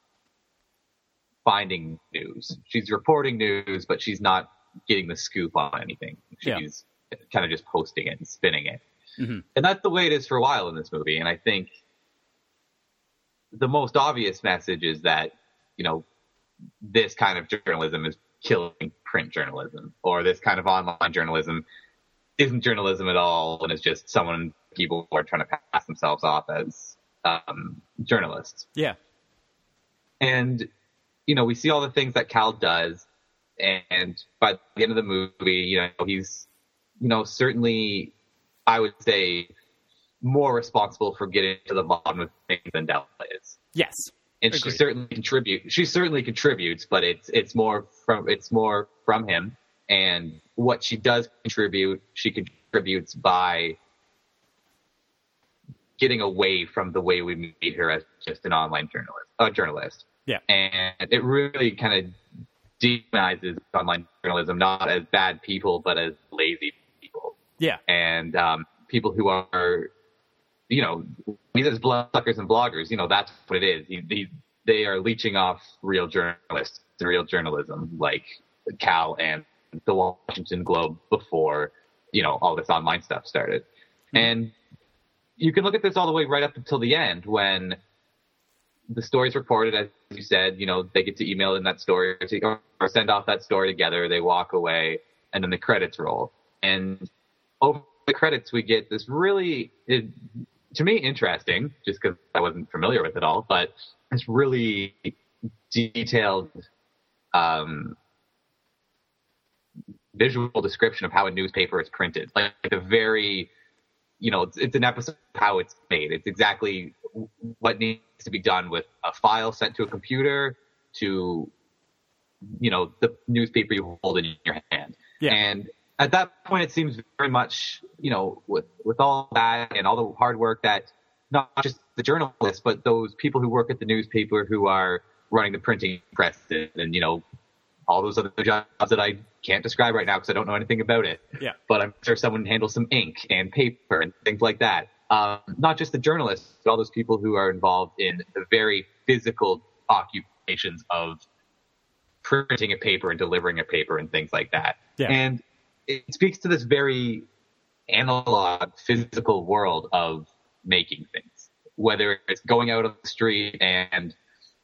finding news. She's reporting news, but she's not getting the scoop on anything. She's kind of just posting it and spinning it. Mm-hmm. And that's the way it is for a while in this movie. And I think the most obvious message is that, this kind of journalism is killing print journalism, or this kind of online journalism isn't journalism at all, and it's just people who are trying to pass themselves off as journalists. Yeah. And, we see all the things that Cal does, and by the end of the movie, he's, certainly, I would say, more responsible for getting to the bottom of things than Della is. Yes. And she certainly contributes, but it's more from him. And what she does contribute, she contributes by getting away from the way we meet her as just an online journalist. Yeah. And it really kind of demonizes online journalism, not as bad people, but as lazy people. Yeah. And people who are, these as bloggers and bloggers, that's what it is. They are leeching off real journalists and real journalism, like Cal and the Washington Globe before, all this online stuff started. Mm-hmm. And you can look at this all the way right up until the end when the story's reported, as you said, they get to email in that story or send off that story together. They walk away and then the credits roll. And over the credits, we get this really, to me, interesting, just because I wasn't familiar with it all, but it's really detailed visual description of how a newspaper is printed. Like a very, it's an episode of how it's made. It's exactly what needs to be done with a file sent to a computer to, the newspaper you hold in your hand. Yeah. And at that point, it seems very much, with all that and all the hard work that not just the journalists, but those people who work at the newspaper who are running the printing press and, all those other jobs that I can't describe right now because I don't know anything about it. Yeah. But I'm sure someone handles some ink and paper and things like that. Not just the journalists, but all those people who are involved in the very physical occupations of printing a paper and delivering a paper and things like that. Yeah. And it speaks to this very analog, physical world of making things, whether it's going out on the street and,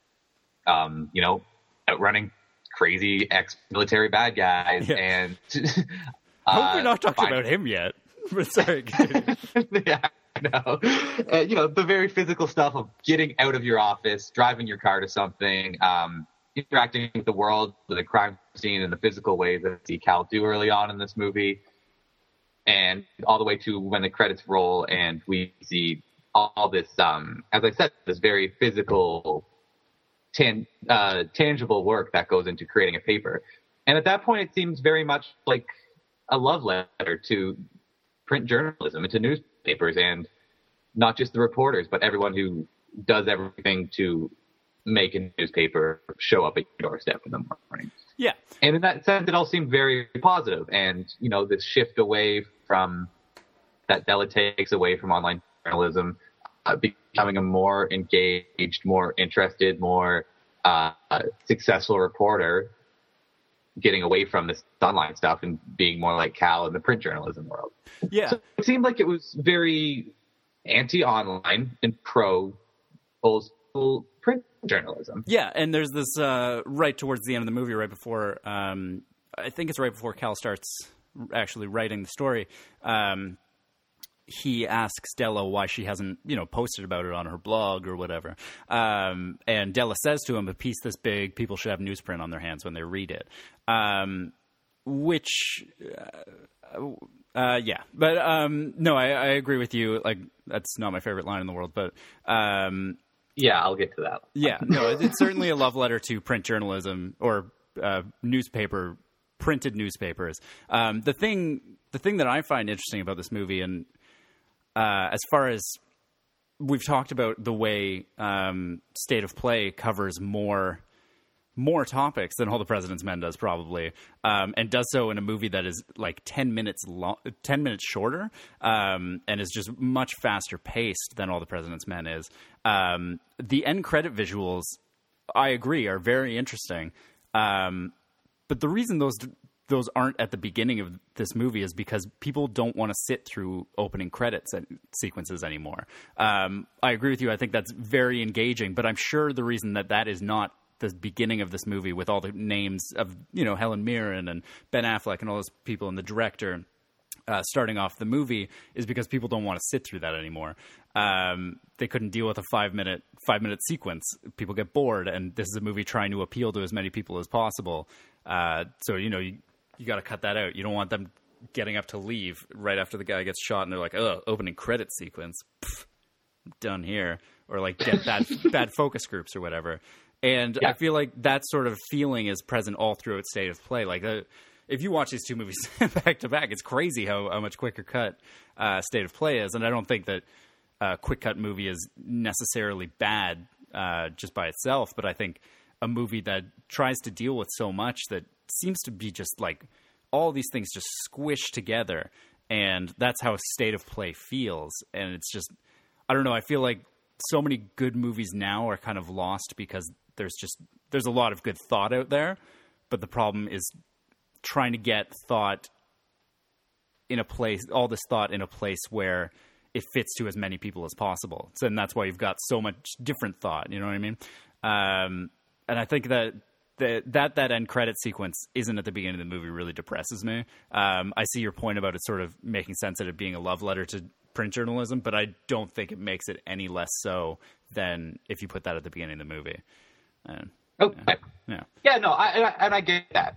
outrunning crazy ex-military bad guys. Yeah. And I hope we're not talking about him yet. Sorry. Yeah, I know. The very physical stuff of getting out of your office, driving your car to something, interacting with the world, with a crime scene in the physical ways that see Cal do early on in this movie, and all the way to when the credits roll and we see all this, as I said, this very physical, tangible work that goes into creating a paper. And at that point, it seems very much like a love letter to print journalism, and to newspapers, and not just the reporters, but everyone who does everything to make a newspaper show up at your doorstep in the morning. Yeah. And in that sense, it all seemed very positive. And, this shift away from that Della takes away from online journalism, becoming a more engaged, more interested, more successful reporter, getting away from this online stuff and being more like Cal in the print journalism world. Yeah. So it seemed like it was very anti-online and pro old school print journalism. Yeah, and there's this right towards the end of the movie, right before I think it's right before Cal starts actually writing the story. He asks Della why she hasn't, posted about it on her blog or whatever. And Della says to him, a piece this big, people should have newsprint on their hands when they read it. Yeah. But, no, I agree with you. Like, that's not my favorite line in the world, but, yeah, I'll get to that. Yeah, no, it's certainly a love letter to print journalism or printed newspapers. The thing that I find interesting about this movie, and as far as we've talked about the way State of Play covers more topics than All the President's Men does probably, and does so in a movie that is like 10 minutes shorter, and is just much faster paced than All the President's Men is. The end credit visuals, I agree, are very interesting. But the reason those those aren't at the beginning of this movie is because people don't want to sit through opening credits sequences anymore. I agree with you. I think that's very engaging, but I'm sure the reason that is not the beginning of this movie with all the names of, Helen Mirren and Ben Affleck and all those people and the director starting off the movie is because people don't want to sit through that anymore. They couldn't deal with a 5-minute sequence. People get bored, and this is a movie trying to appeal to as many people as possible. So, you got to cut that out. You don't want them getting up to leave right after the guy gets shot and they're like, oh, opening credit sequence. Pff, I'm done here. Or like get bad focus groups or whatever. And I feel like that sort of feeling is present all throughout State of Play. Like if you watch these two movies back to back, it's crazy how much quicker cut State of Play is. And I don't think that a quick cut movie is necessarily bad just by itself. But I think a movie that tries to deal with so much that seems to be just like all these things just squished together. And that's how State of Play feels. And it's just, I don't know. I feel like so many good movies now are kind of lost because there's a lot of good thought out there. But the problem is trying to get thought in a place, all this thought in a place where it fits to as many people as possible. So, and that's why you've got so much different thought. You know what I mean? And I think that end credit sequence isn't at the beginning of the movie really depresses me. I see your point about it sort of making sense of it being a love letter to print journalism, but I don't think it makes it any less so than if you put that at the beginning of the movie. Okay. Yeah, no, I get that.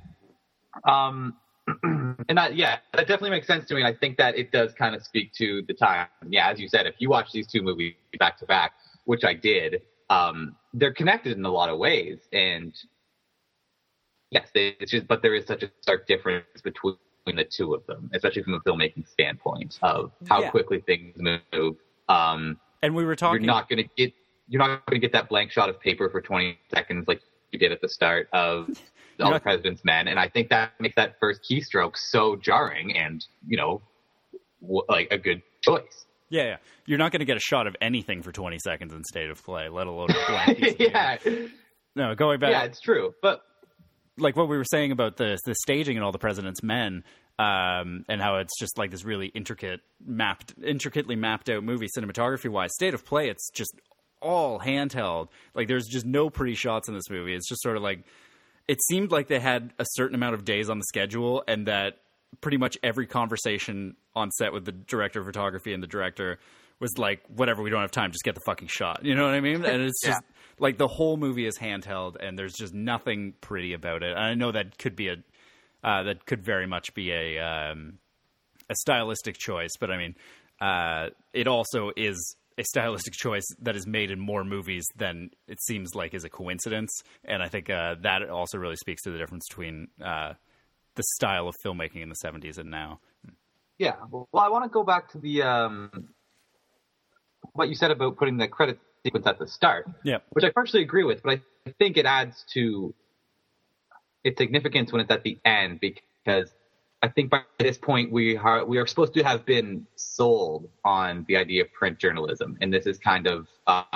And that definitely makes sense to me. And I think that it does kind of speak to the time. Yeah, as you said, if you watch these two movies back to back, which I did, they're connected in a lot of ways. And yes, but there is such a stark difference between the two of them, especially from a filmmaking standpoint of how quickly things move. And we were talking, you're not going to get that blank shot of paper for 20 seconds like you did at the start of All the President's Men, and I think that makes that first keystroke so jarring and, like a good choice. Yeah. You're not going to get a shot of anything for 20 seconds in State of Play, let alone a blank piece of paper. No, going back. Yeah, it's true. But like what we were saying about the staging in All the President's Men, and how it's just like this really intricately mapped out movie cinematography-wise. State of Play, it's just all handheld. Like there's just no pretty shots in this movie. It's just sort of like, it seemed like they had a certain amount of days on the schedule and that pretty much every conversation on set with the director of photography and the director was like, whatever, we don't have time, just get the fucking shot. You know what I mean? And it's just like the whole movie is handheld and there's just nothing pretty about it. And I know that could be that could very much be a stylistic choice, but I mean, it also is a stylistic choice that is made in more movies than it seems like is a coincidence. And I think that also really speaks to the difference between the style of filmmaking in the 70s and now. Yeah. Well, I want to go back to the what you said about putting the credit sequence at the start, which I partially agree with, but I think it adds to its significance when it's at the end, because I think by this point we are supposed to have been sold on the idea of print journalism, and this is kind of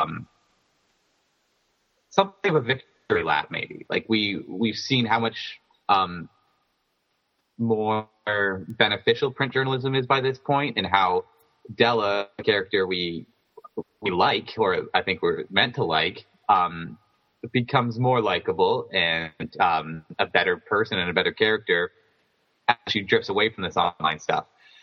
something of a victory lap, maybe. Like we've seen how much more beneficial print journalism is by this point, and how Della, a character we like, or I think we're meant to like, becomes more likable and a better person and a better character as she drifts away from this online stuff.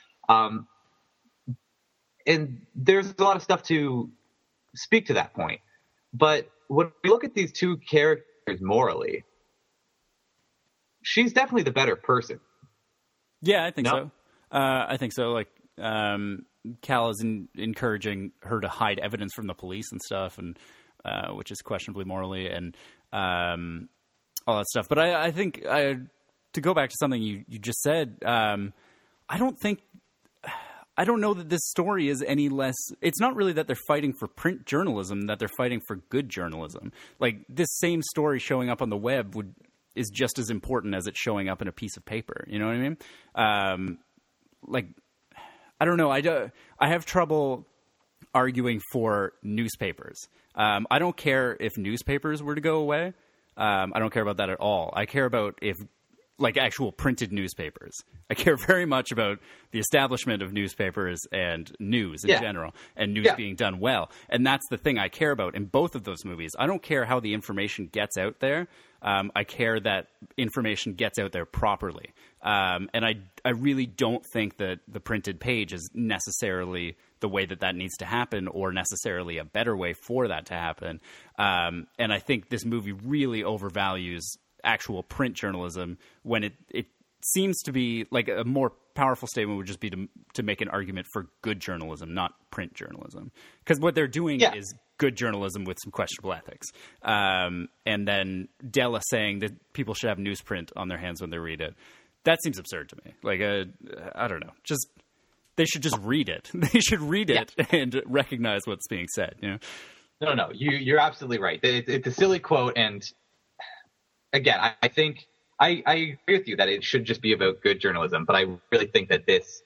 And there's a lot of stuff to speak to that point. But when we look at these two characters morally, she's definitely the better person. Yeah, I think so. I think so. Like, Cal is encouraging her to hide evidence from the police and stuff, and which is questionably morally, and all that stuff. But I think to go back to something you just said, I don't know that this story is any less. It's not really that they're fighting for print journalism, that they're fighting for good journalism. Like this same story showing up on the web is just as important as it showing up in a piece of paper. You know what I mean? Like, I don't know. I have trouble arguing for newspapers. I don't care if newspapers were to go away. I don't care about that at all. I care about if like actual printed newspapers. I care very much about the establishment of newspapers and news in general, and news being done well. And that's the thing I care about in both of those movies. I don't care how the information gets out there. I care that information gets out there properly. And I really don't think that the printed page is necessarily the way that needs to happen, or necessarily a better way for that to happen. And I think this movie really overvalues actual print journalism when it seems to be like a more powerful statement would just be to make an argument for good journalism, not print journalism. Because what they're doing is good journalism with some questionable ethics. And then Della saying that people should have newsprint on their hands when they read it. That seems absurd to me. Like, I don't know. They should just read it. They should read it and recognize what's being said. You know? No. You're absolutely right. It's a silly quote, and again, I think I agree with you that it should just be about good journalism, but I really think that this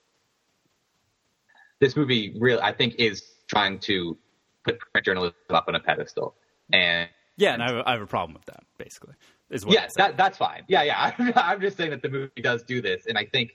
movie really, I think, is trying to put print journalism up on a pedestal. And and I have a problem with that, basically. That's fine. Yeah. I'm just saying that the movie does do this, and I think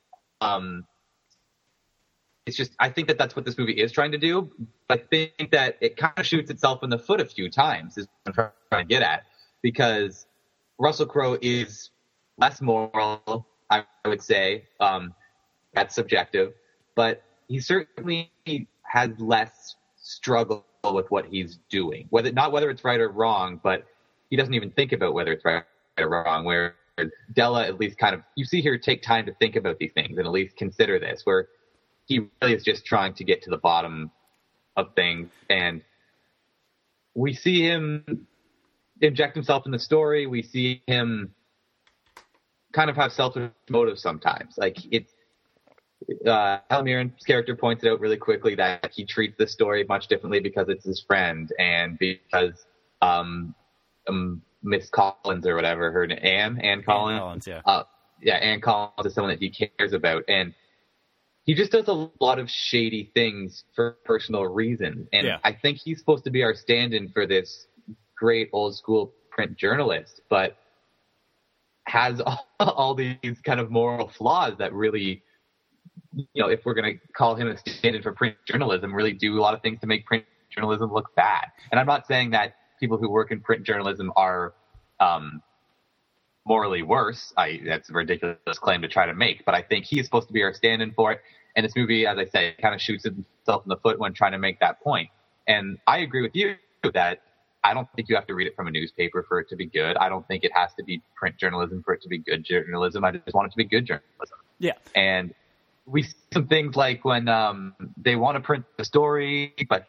it's just, I think that that's what this movie is trying to do. But I think that it kind of shoots itself in the foot a few times, is what I'm trying to get at, because Russell Crowe is less moral, I would say. That's subjective, but he certainly has less struggle with what he's doing. Not whether it's right or wrong, but he doesn't even think about whether it's right or wrong. Where Della, at least, kind of, you see her take time to think about these things and at least consider this, where he really is just trying to get to the bottom of things. And we see him inject himself in the story. We see him kind of have selfish motives sometimes. Like, it's Helen Mirren's character points it out really quickly that he treats the story much differently because it's his friend, and because Miss Collins, or whatever her name, Anne Collins, Anne Collins is someone that he cares about, and he just does a lot of shady things for personal reasons. And I think he's supposed to be our stand-in for this great old school print journalist, but has all these kind of moral flaws that really, if we're going to call him a stand-in for print journalism, really do a lot of things to make print journalism look bad. And I'm not saying that people who work in print journalism are morally worse. That's a ridiculous claim to try to make, but I think he is supposed to be our stand-in for it. And this movie, as I say, kind of shoots itself in the foot when trying to make that point. And I agree with you that I don't think you have to read it from a newspaper for it to be good. I don't think it has to be print journalism for it to be good journalism. I just want it to be good journalism. Yeah. And we see some things like when they want to print the story, but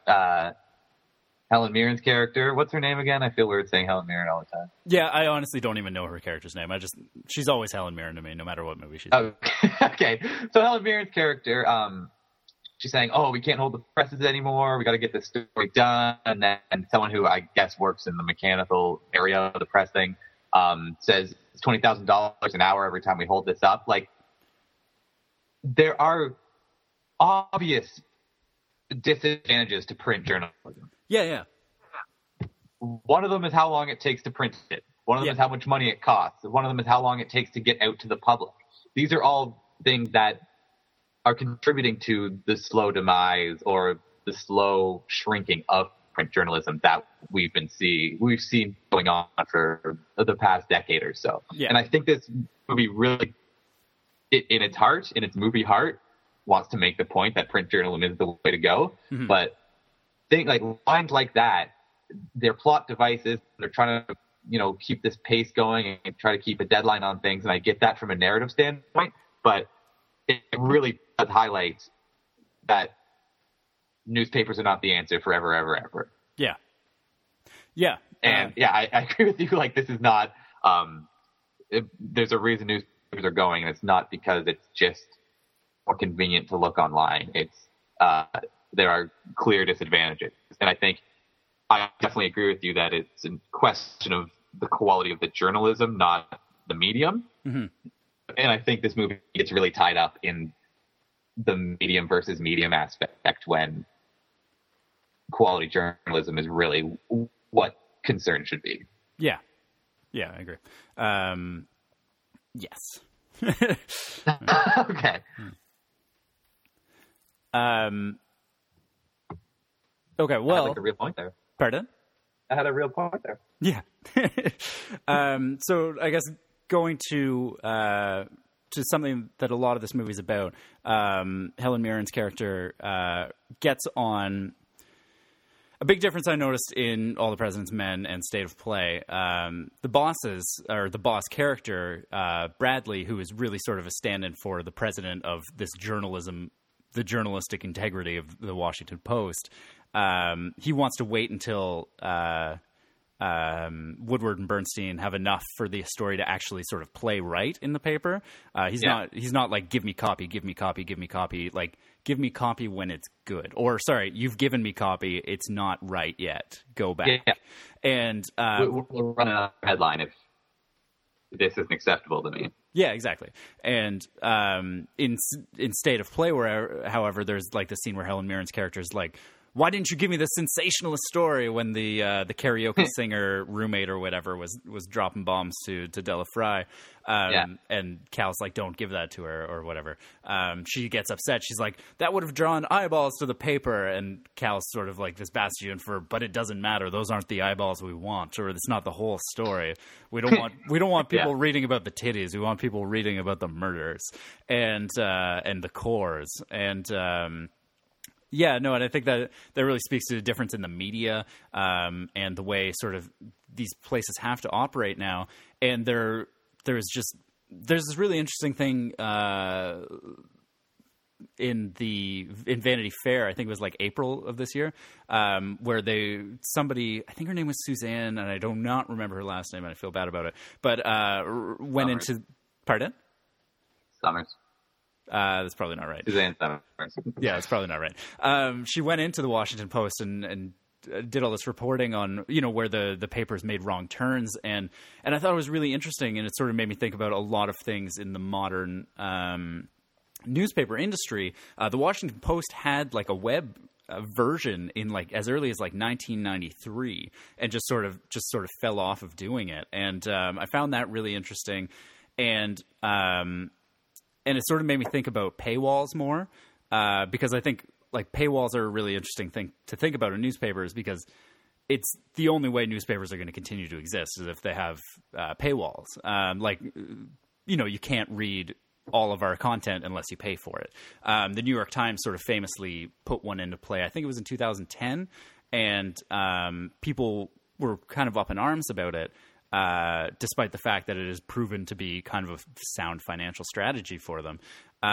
Helen Mirren's character, what's her name again? I feel weird saying Helen Mirren all the time. Yeah, I honestly don't even know her character's name. She's always Helen Mirren to me, no matter what movie she's in. Okay. So Helen Mirren's character, she's saying, we can't hold the presses anymore. We got to get this story done. And then someone who I guess works in the mechanical area of the press thing says it's $20,000 an hour every time we hold this up. Like, there are obvious disadvantages to print journalism. Yeah. One of them is how long it takes to print it. One of them is how much money it costs. One of them is how long it takes to get out to the public. These are all things that are contributing to the slow demise or the slow shrinking of print journalism that we've seen going on for the past decade or so. Yeah. And I think this movie really, in its movie heart, wants to make the point that print journalism is the way to go. Mm-hmm. But lines like that, they're plot devices. They're trying to, keep this pace going and try to keep a deadline on things. And I get that from a narrative standpoint, but it really does highlight that newspapers are not the answer forever, ever, ever. Yeah. Yeah. And I agree with you. Like, this is not, there's a reason newspapers are going, and it's not because it's just more convenient to look online. It's, there are clear disadvantages. And I think I definitely agree with you that it's a question of the quality of the journalism, not the medium. Mm-hmm. And I think this movie gets really tied up in the medium versus medium aspect when quality journalism is really what concern should be. Yeah. Yeah, I agree. Yes. Okay. Okay. I had Well, like a real point there. pardon? I had a real point there. Yeah. So I guess going to something that a lot of this movie is about, Helen Mirren's character gets on. A big difference I noticed in All the President's Men and State of Play, the boss character, Bradley, who is really sort of a stand-in for the president of this journalism, the journalistic integrity of the Washington Post, he wants to wait until Woodward and Bernstein have enough for the story to actually sort of play right in the paper. He's not like, give me copy, like, give me copy when it's good. Or, sorry, you've given me copy, it's not right yet. Go back. Yeah. And we'll run a headline if this isn't acceptable to me. yeah, exactly. And in State of Play, where, however, there's like the scene where Helen Mirren's character is like, why didn't you give me this sensationalist story when the karaoke singer roommate or whatever was dropping bombs to Della Fry? And Cal's like, don't give that to her or whatever. She gets upset. She's like, that would have drawn eyeballs to the paper. And Cal's sort of like this bastion for, but it doesn't matter. Those aren't the eyeballs we want, or it's not the whole story. We don't want people reading about the titties. We want people reading about the murders and the cores and. Yeah, no, and I think that really speaks to the difference in the media and the way sort of these places have to operate now. And there's this really interesting thing in Vanity Fair. I think it was like April of this year, where somebody, I think her name was Suzanne, and I do not remember her last name, and I feel bad about it. But went Summers. into pardon. Summers. That's probably not right. Suzanne Summers. Yeah, that's probably not right. She went into the Washington Post and did all this reporting on, where the papers made wrong turns. And I thought it was really interesting. And it sort of made me think about a lot of things in the modern newspaper industry. The Washington Post had like a web version in like as early as like 1993 and just sort of fell off of doing it. And I found that really interesting. And it sort of made me think about paywalls more, because I think like paywalls are a really interesting thing to think about in newspapers, because it's the only way newspapers are going to continue to exist is if they have paywalls. You can't read all of our content unless you pay for it. The New York Times sort of famously put one into play. I think it was in 2010, and people were kind of up in arms about it. Despite the fact that it has proven to be kind of a sound financial strategy for them.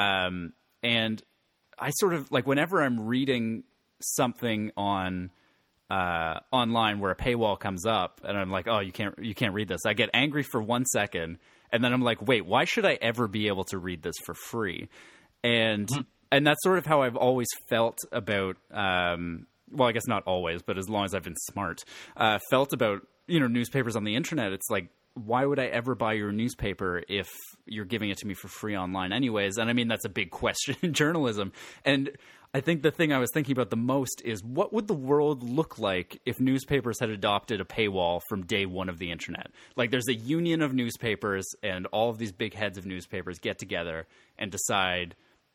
And I sort of like whenever I'm reading something on online where a paywall comes up and I'm like, oh, you can't read this. I get angry for 1 second. And then I'm like, wait, why should I ever be able to read this for free? And that's sort of how I've always felt about, well, I guess not always, but as long as I've been smart, felt about, newspapers on the internet. It's like, why would I ever buy your newspaper if you're giving it to me for free online anyways? And I mean, that's a big question in journalism. And I think the thing I was thinking about the most is what would the world look like if newspapers had adopted a paywall from day one of the internet? Like there's a union of newspapers and all of these big heads of newspapers get together and decide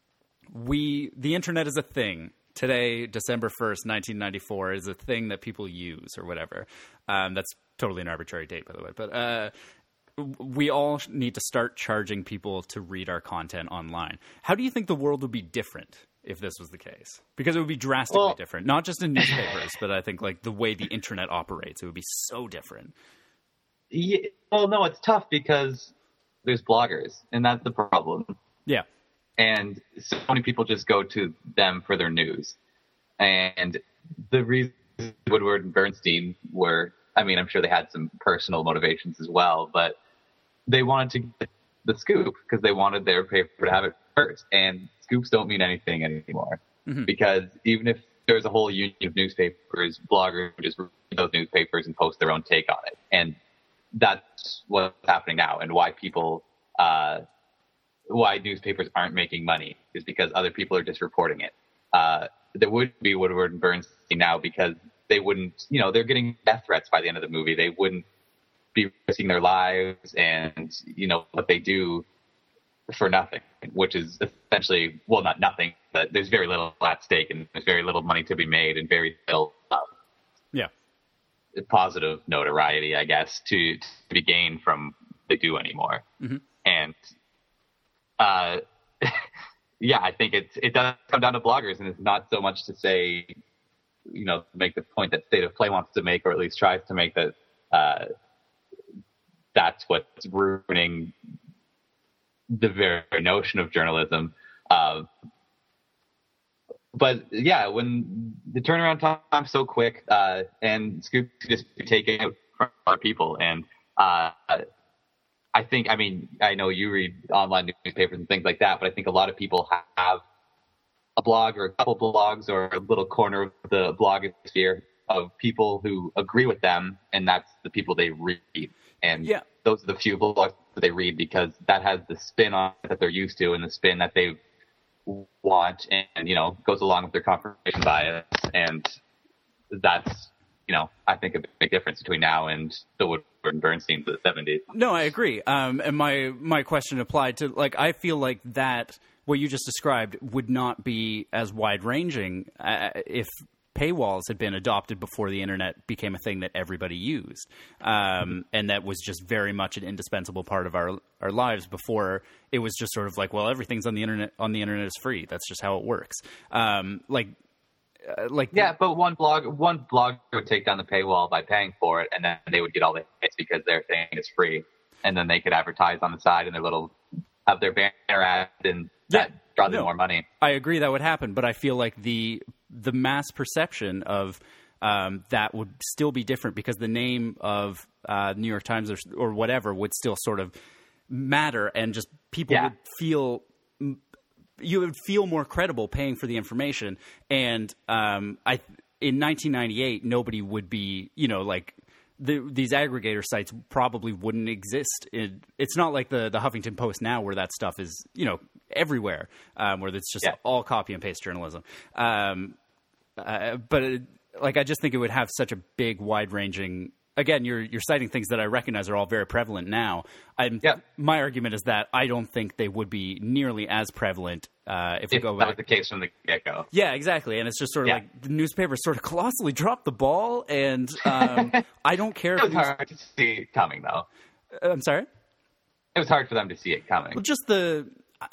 the internet is a thing. Today, December 1st, 1994, is a thing that people use or whatever. That's totally an arbitrary date, by the way. But we all need to start charging people to read our content online. How do you think the world would be different if this was the case? Because it would be drastically different, not just in newspapers, but I think like the way the internet operates, it would be so different. Yeah, well, no, it's tough because there's bloggers, and that's the problem. Yeah. And so many people just go to them for their news. And the reason Woodward and Bernstein were, I mean, I'm sure they had some personal motivations as well, but they wanted to get the scoop because they wanted their paper to have it first. And scoops don't mean anything anymore. Mm-hmm. Because even if there's a whole union of newspapers, bloggers just read those newspapers and post their own take on it. And that's what's happening now, and why people, why newspapers aren't making money is because other people are just reporting it. There would be Woodward and Bernstein now because they wouldn't, they're getting death threats by the end of the movie. They wouldn't be risking their lives and, what they do for nothing, which is essentially, well, not nothing, but there's very little at stake and there's very little money to be made and very little positive notoriety, I guess, to be gained from what they do anymore. Mm-hmm. And I think it does come down to bloggers, and it's not so much to say, make the point that State of Play wants to make, or at least tries to make, that that's what's ruining the very notion of journalism. But yeah, when the turnaround time's so quick, and scoops just be taken out from our people, and I think, I know you read online newspapers and things like that, but I think a lot of people have a blog or a couple blogs or a little corner of the blogosphere of people who agree with them, and that's the people they read. And those are the few blogs that they read because that has the spin on it that they're used to and the spin that they want, and goes along with their confirmation bias. And that's, I think a big difference between now and the Woodward and Bernstein of the 70s. No, I agree. And my question applied to, I feel like that what you just described would not be as wide-ranging if paywalls had been adopted before the internet became a thing that everybody used. And that was just very much an indispensable part of our lives before it was just sort of well, everything's on the internet is free. That's just how it works. But one blog would take down the paywall by paying for it, and then they would get all the hits because they're saying it's free, and then they could advertise on the side and have their banner ad, and that draws in more money. I agree that would happen, but I feel like the mass perception of that would still be different because the name of New York Times or whatever would still sort of matter, and just people would feel. You would feel more credible paying for the information. And in 1998, nobody would be, these aggregator sites probably wouldn't exist. It's not like the Huffington Post now where that stuff is, everywhere, where it's just all copy and paste journalism. I just think it would have such a big, wide-ranging. Again, you're citing things that I recognize are all very prevalent now. My argument is that I don't think they would be nearly as prevalent if we go back. That was the case from the get-go. Yeah, exactly. And it's just sort of the newspapers sort of colossally dropped the ball, and I don't care. It was hard to see it coming, though. I'm sorry? It was hard for them to see it coming. Well, just the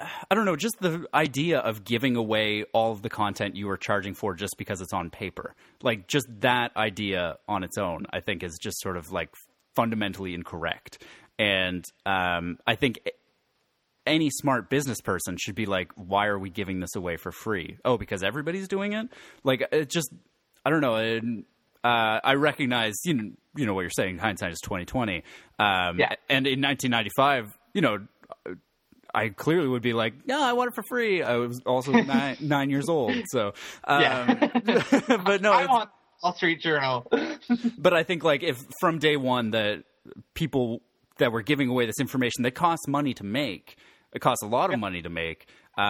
idea of giving away all of the content you are charging for just because it's on paper. Just that idea on its own, I think, is just sort of fundamentally incorrect. And I think any smart business person should be why are we giving this away for free? Oh, because everybody's doing it? It just, I don't know. I recognize, you know what you're saying, hindsight is 20/20. And in 1995, I clearly would be no, I want it for free. I was also 9 years old. So, but no, I want Wall Street Journal. But I think if from day one that people that were giving away this information that costs money to make, it costs a lot of money to make.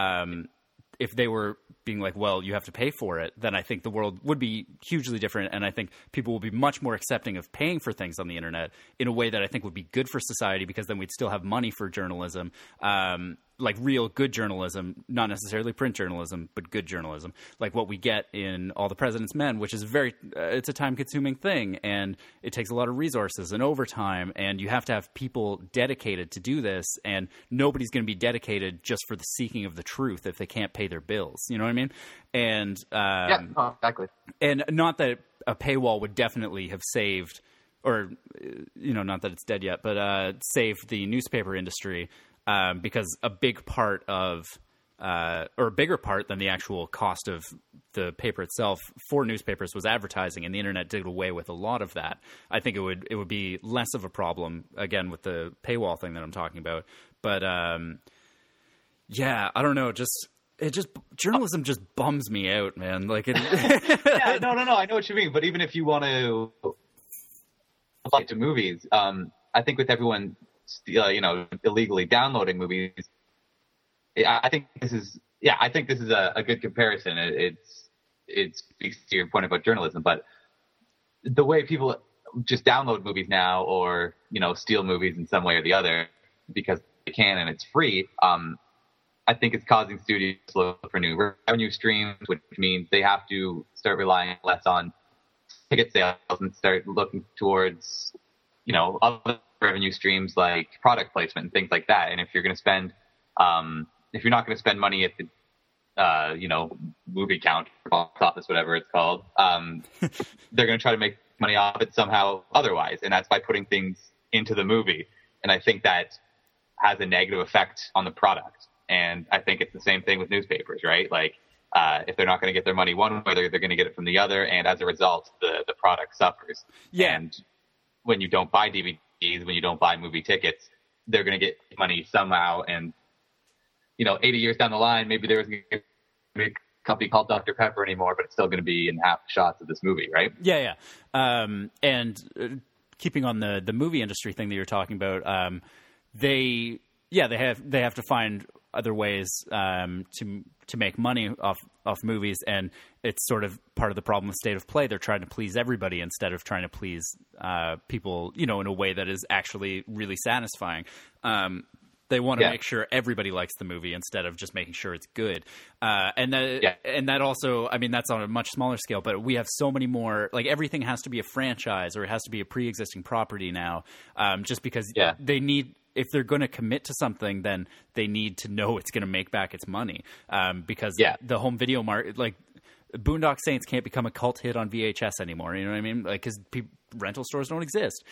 If they were being well, you have to pay for it, then I think the world would be hugely different. And I think people will be much more accepting of paying for things on the internet in a way that I think would be good for society, because then we'd still have money for journalism, real good journalism, not necessarily print journalism, but good journalism, like what we get in All the President's Men, which is it's a time consuming thing, and it takes a lot of resources and overtime, and you have to have people dedicated to do this, and nobody's going to be dedicated just for the seeking of the truth if they can't pay their bills. You know what I mean? And exactly. And not that a paywall would definitely have saved, or not that it's dead yet, but saved the newspaper industry, because a big part of, or a bigger part than the actual cost of the paper itself for newspapers was advertising, and the internet did away with a lot of that. I think it would be less of a problem again with the paywall thing that I'm talking about. But I don't know, journalism just bums me out, man. No. I know what you mean. But even if you want to apply it to movies, I think with everyone, illegally downloading movies, I think this is a good comparison. It speaks to your point about journalism, but the way people just download movies now or, steal movies in some way or the other because they can and it's free. I think it's causing studios to look for new revenue streams, which means they have to start relying less on ticket sales and start looking towards, other revenue streams like product placement and things like that. And if you're going to spend, if you're not going to spend money at the, movie count, box office, whatever it's called, they're going to try to make money off it somehow otherwise. And that's by putting things into the movie. And I think that has a negative effect on the product. And I think it's the same thing with newspapers, right? Like, if they're not going to get their money one way, they're going to get it from the other. And as a result, the product suffers. Yeah. And when you don't buy DVDs, when you don't buy movie tickets, they're going to get money somehow. And, 80 years down the line, maybe there isn't going to be a company called Dr. Pepper anymore, but it's still going to be in half shots of this movie, right? Yeah. And keeping on the movie industry thing that you're talking about, they have to find other ways to make money off movies, and it's sort of part of the problem with State of Play. They're trying to please everybody instead of trying to please people, in a way that is actually really satisfying. They want to make sure everybody likes the movie instead of just making sure it's good. And that also, I mean, that's on a much smaller scale, but we have so many more, like everything has to be a franchise or it has to be a pre-existing property now, just because they need, if they're going to commit to something, then they need to know it's going to make back its money. Because the home video market, like Boondock Saints can't become a cult hit on VHS anymore. You know what I mean? Like, cause rental stores don't exist.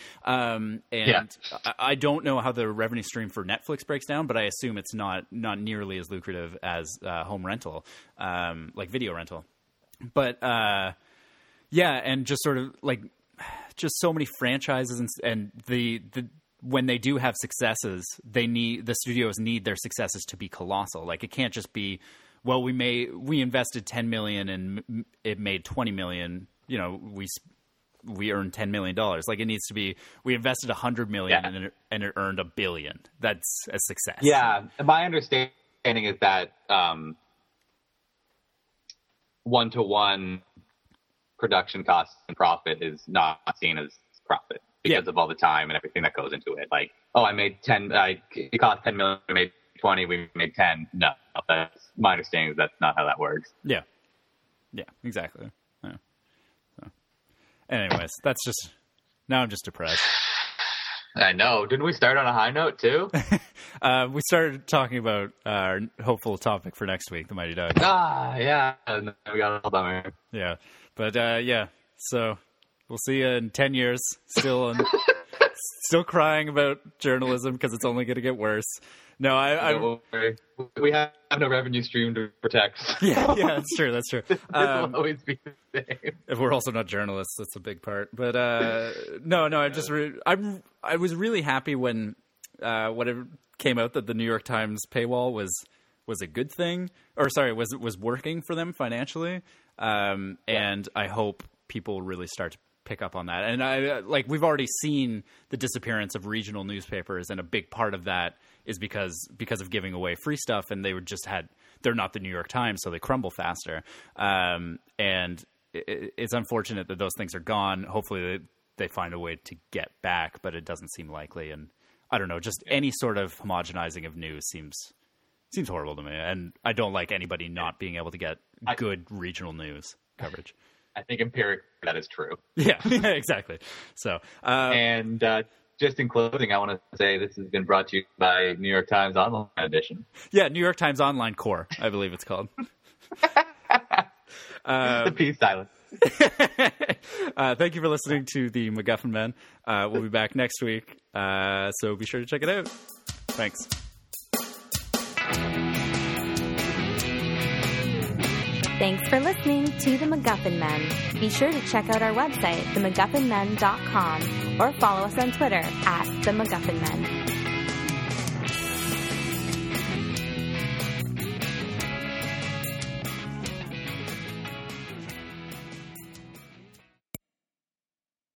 I don't know how the revenue stream for Netflix breaks down, but I assume it's not nearly as lucrative as home rental, like video rental. But and just sort of like just so many franchises and the when they do have successes, the studios need their successes to be colossal. Like it can't just be, well, we invested $10 million and it made $20 million. We earned $10 million. Like it needs to be, we invested $100 million and it earned $1 billion. That's a success. Yeah. My understanding is that, 1-to-1 production costs and profit is not seen as profit because of all the time and everything that goes into it. Like, oh, I made 10, it cost 10 million, we made 20, we made 10. No, that's my understanding is that's not how that works. Yeah. Yeah, exactly. Yeah. So, anyways, that's just, now I'm just depressed. I know. Didn't we start on a high note too? We started talking about our hopeful topic for next week, the Mighty Ducks. Yeah. And then we got all bummer. Yeah. But, so we'll see you in 10 years, still crying about journalism because it's only going to get worse. No, we have no revenue stream to protect. Yeah, that's true. That's true. It will always be the same. If we're also not journalists, that's a big part. But no, I was really happy when whatever came out that the New York Times paywall was a good thing, or sorry, was working for them financially. And I hope people really start to pick up on that. And we've already seen the disappearance of regional newspapers, and a big part of that is because of giving away free stuff, and they're not the New York Times, so they crumble faster. And it's unfortunate that those things are gone. Hopefully they find a way to get back, but it doesn't seem likely. And I don't know, just any sort of homogenizing of news seems horrible to me. And I don't like anybody not being able to get good regional news coverage. I think empirically that is true. Yeah, exactly. So, and just in closing, I want to say this has been brought to you by New York Times Online Edition. Yeah, New York Times Online Core, I believe it's called. The peace silence. Thank you for listening to the MacGuffin Men. We'll be back next week, so be sure to check it out. Thanks. Thanks for listening to The MacGuffin Men. Be sure to check out our website, themacguffinmen.com, or follow us on Twitter @TheMacGuffinMen.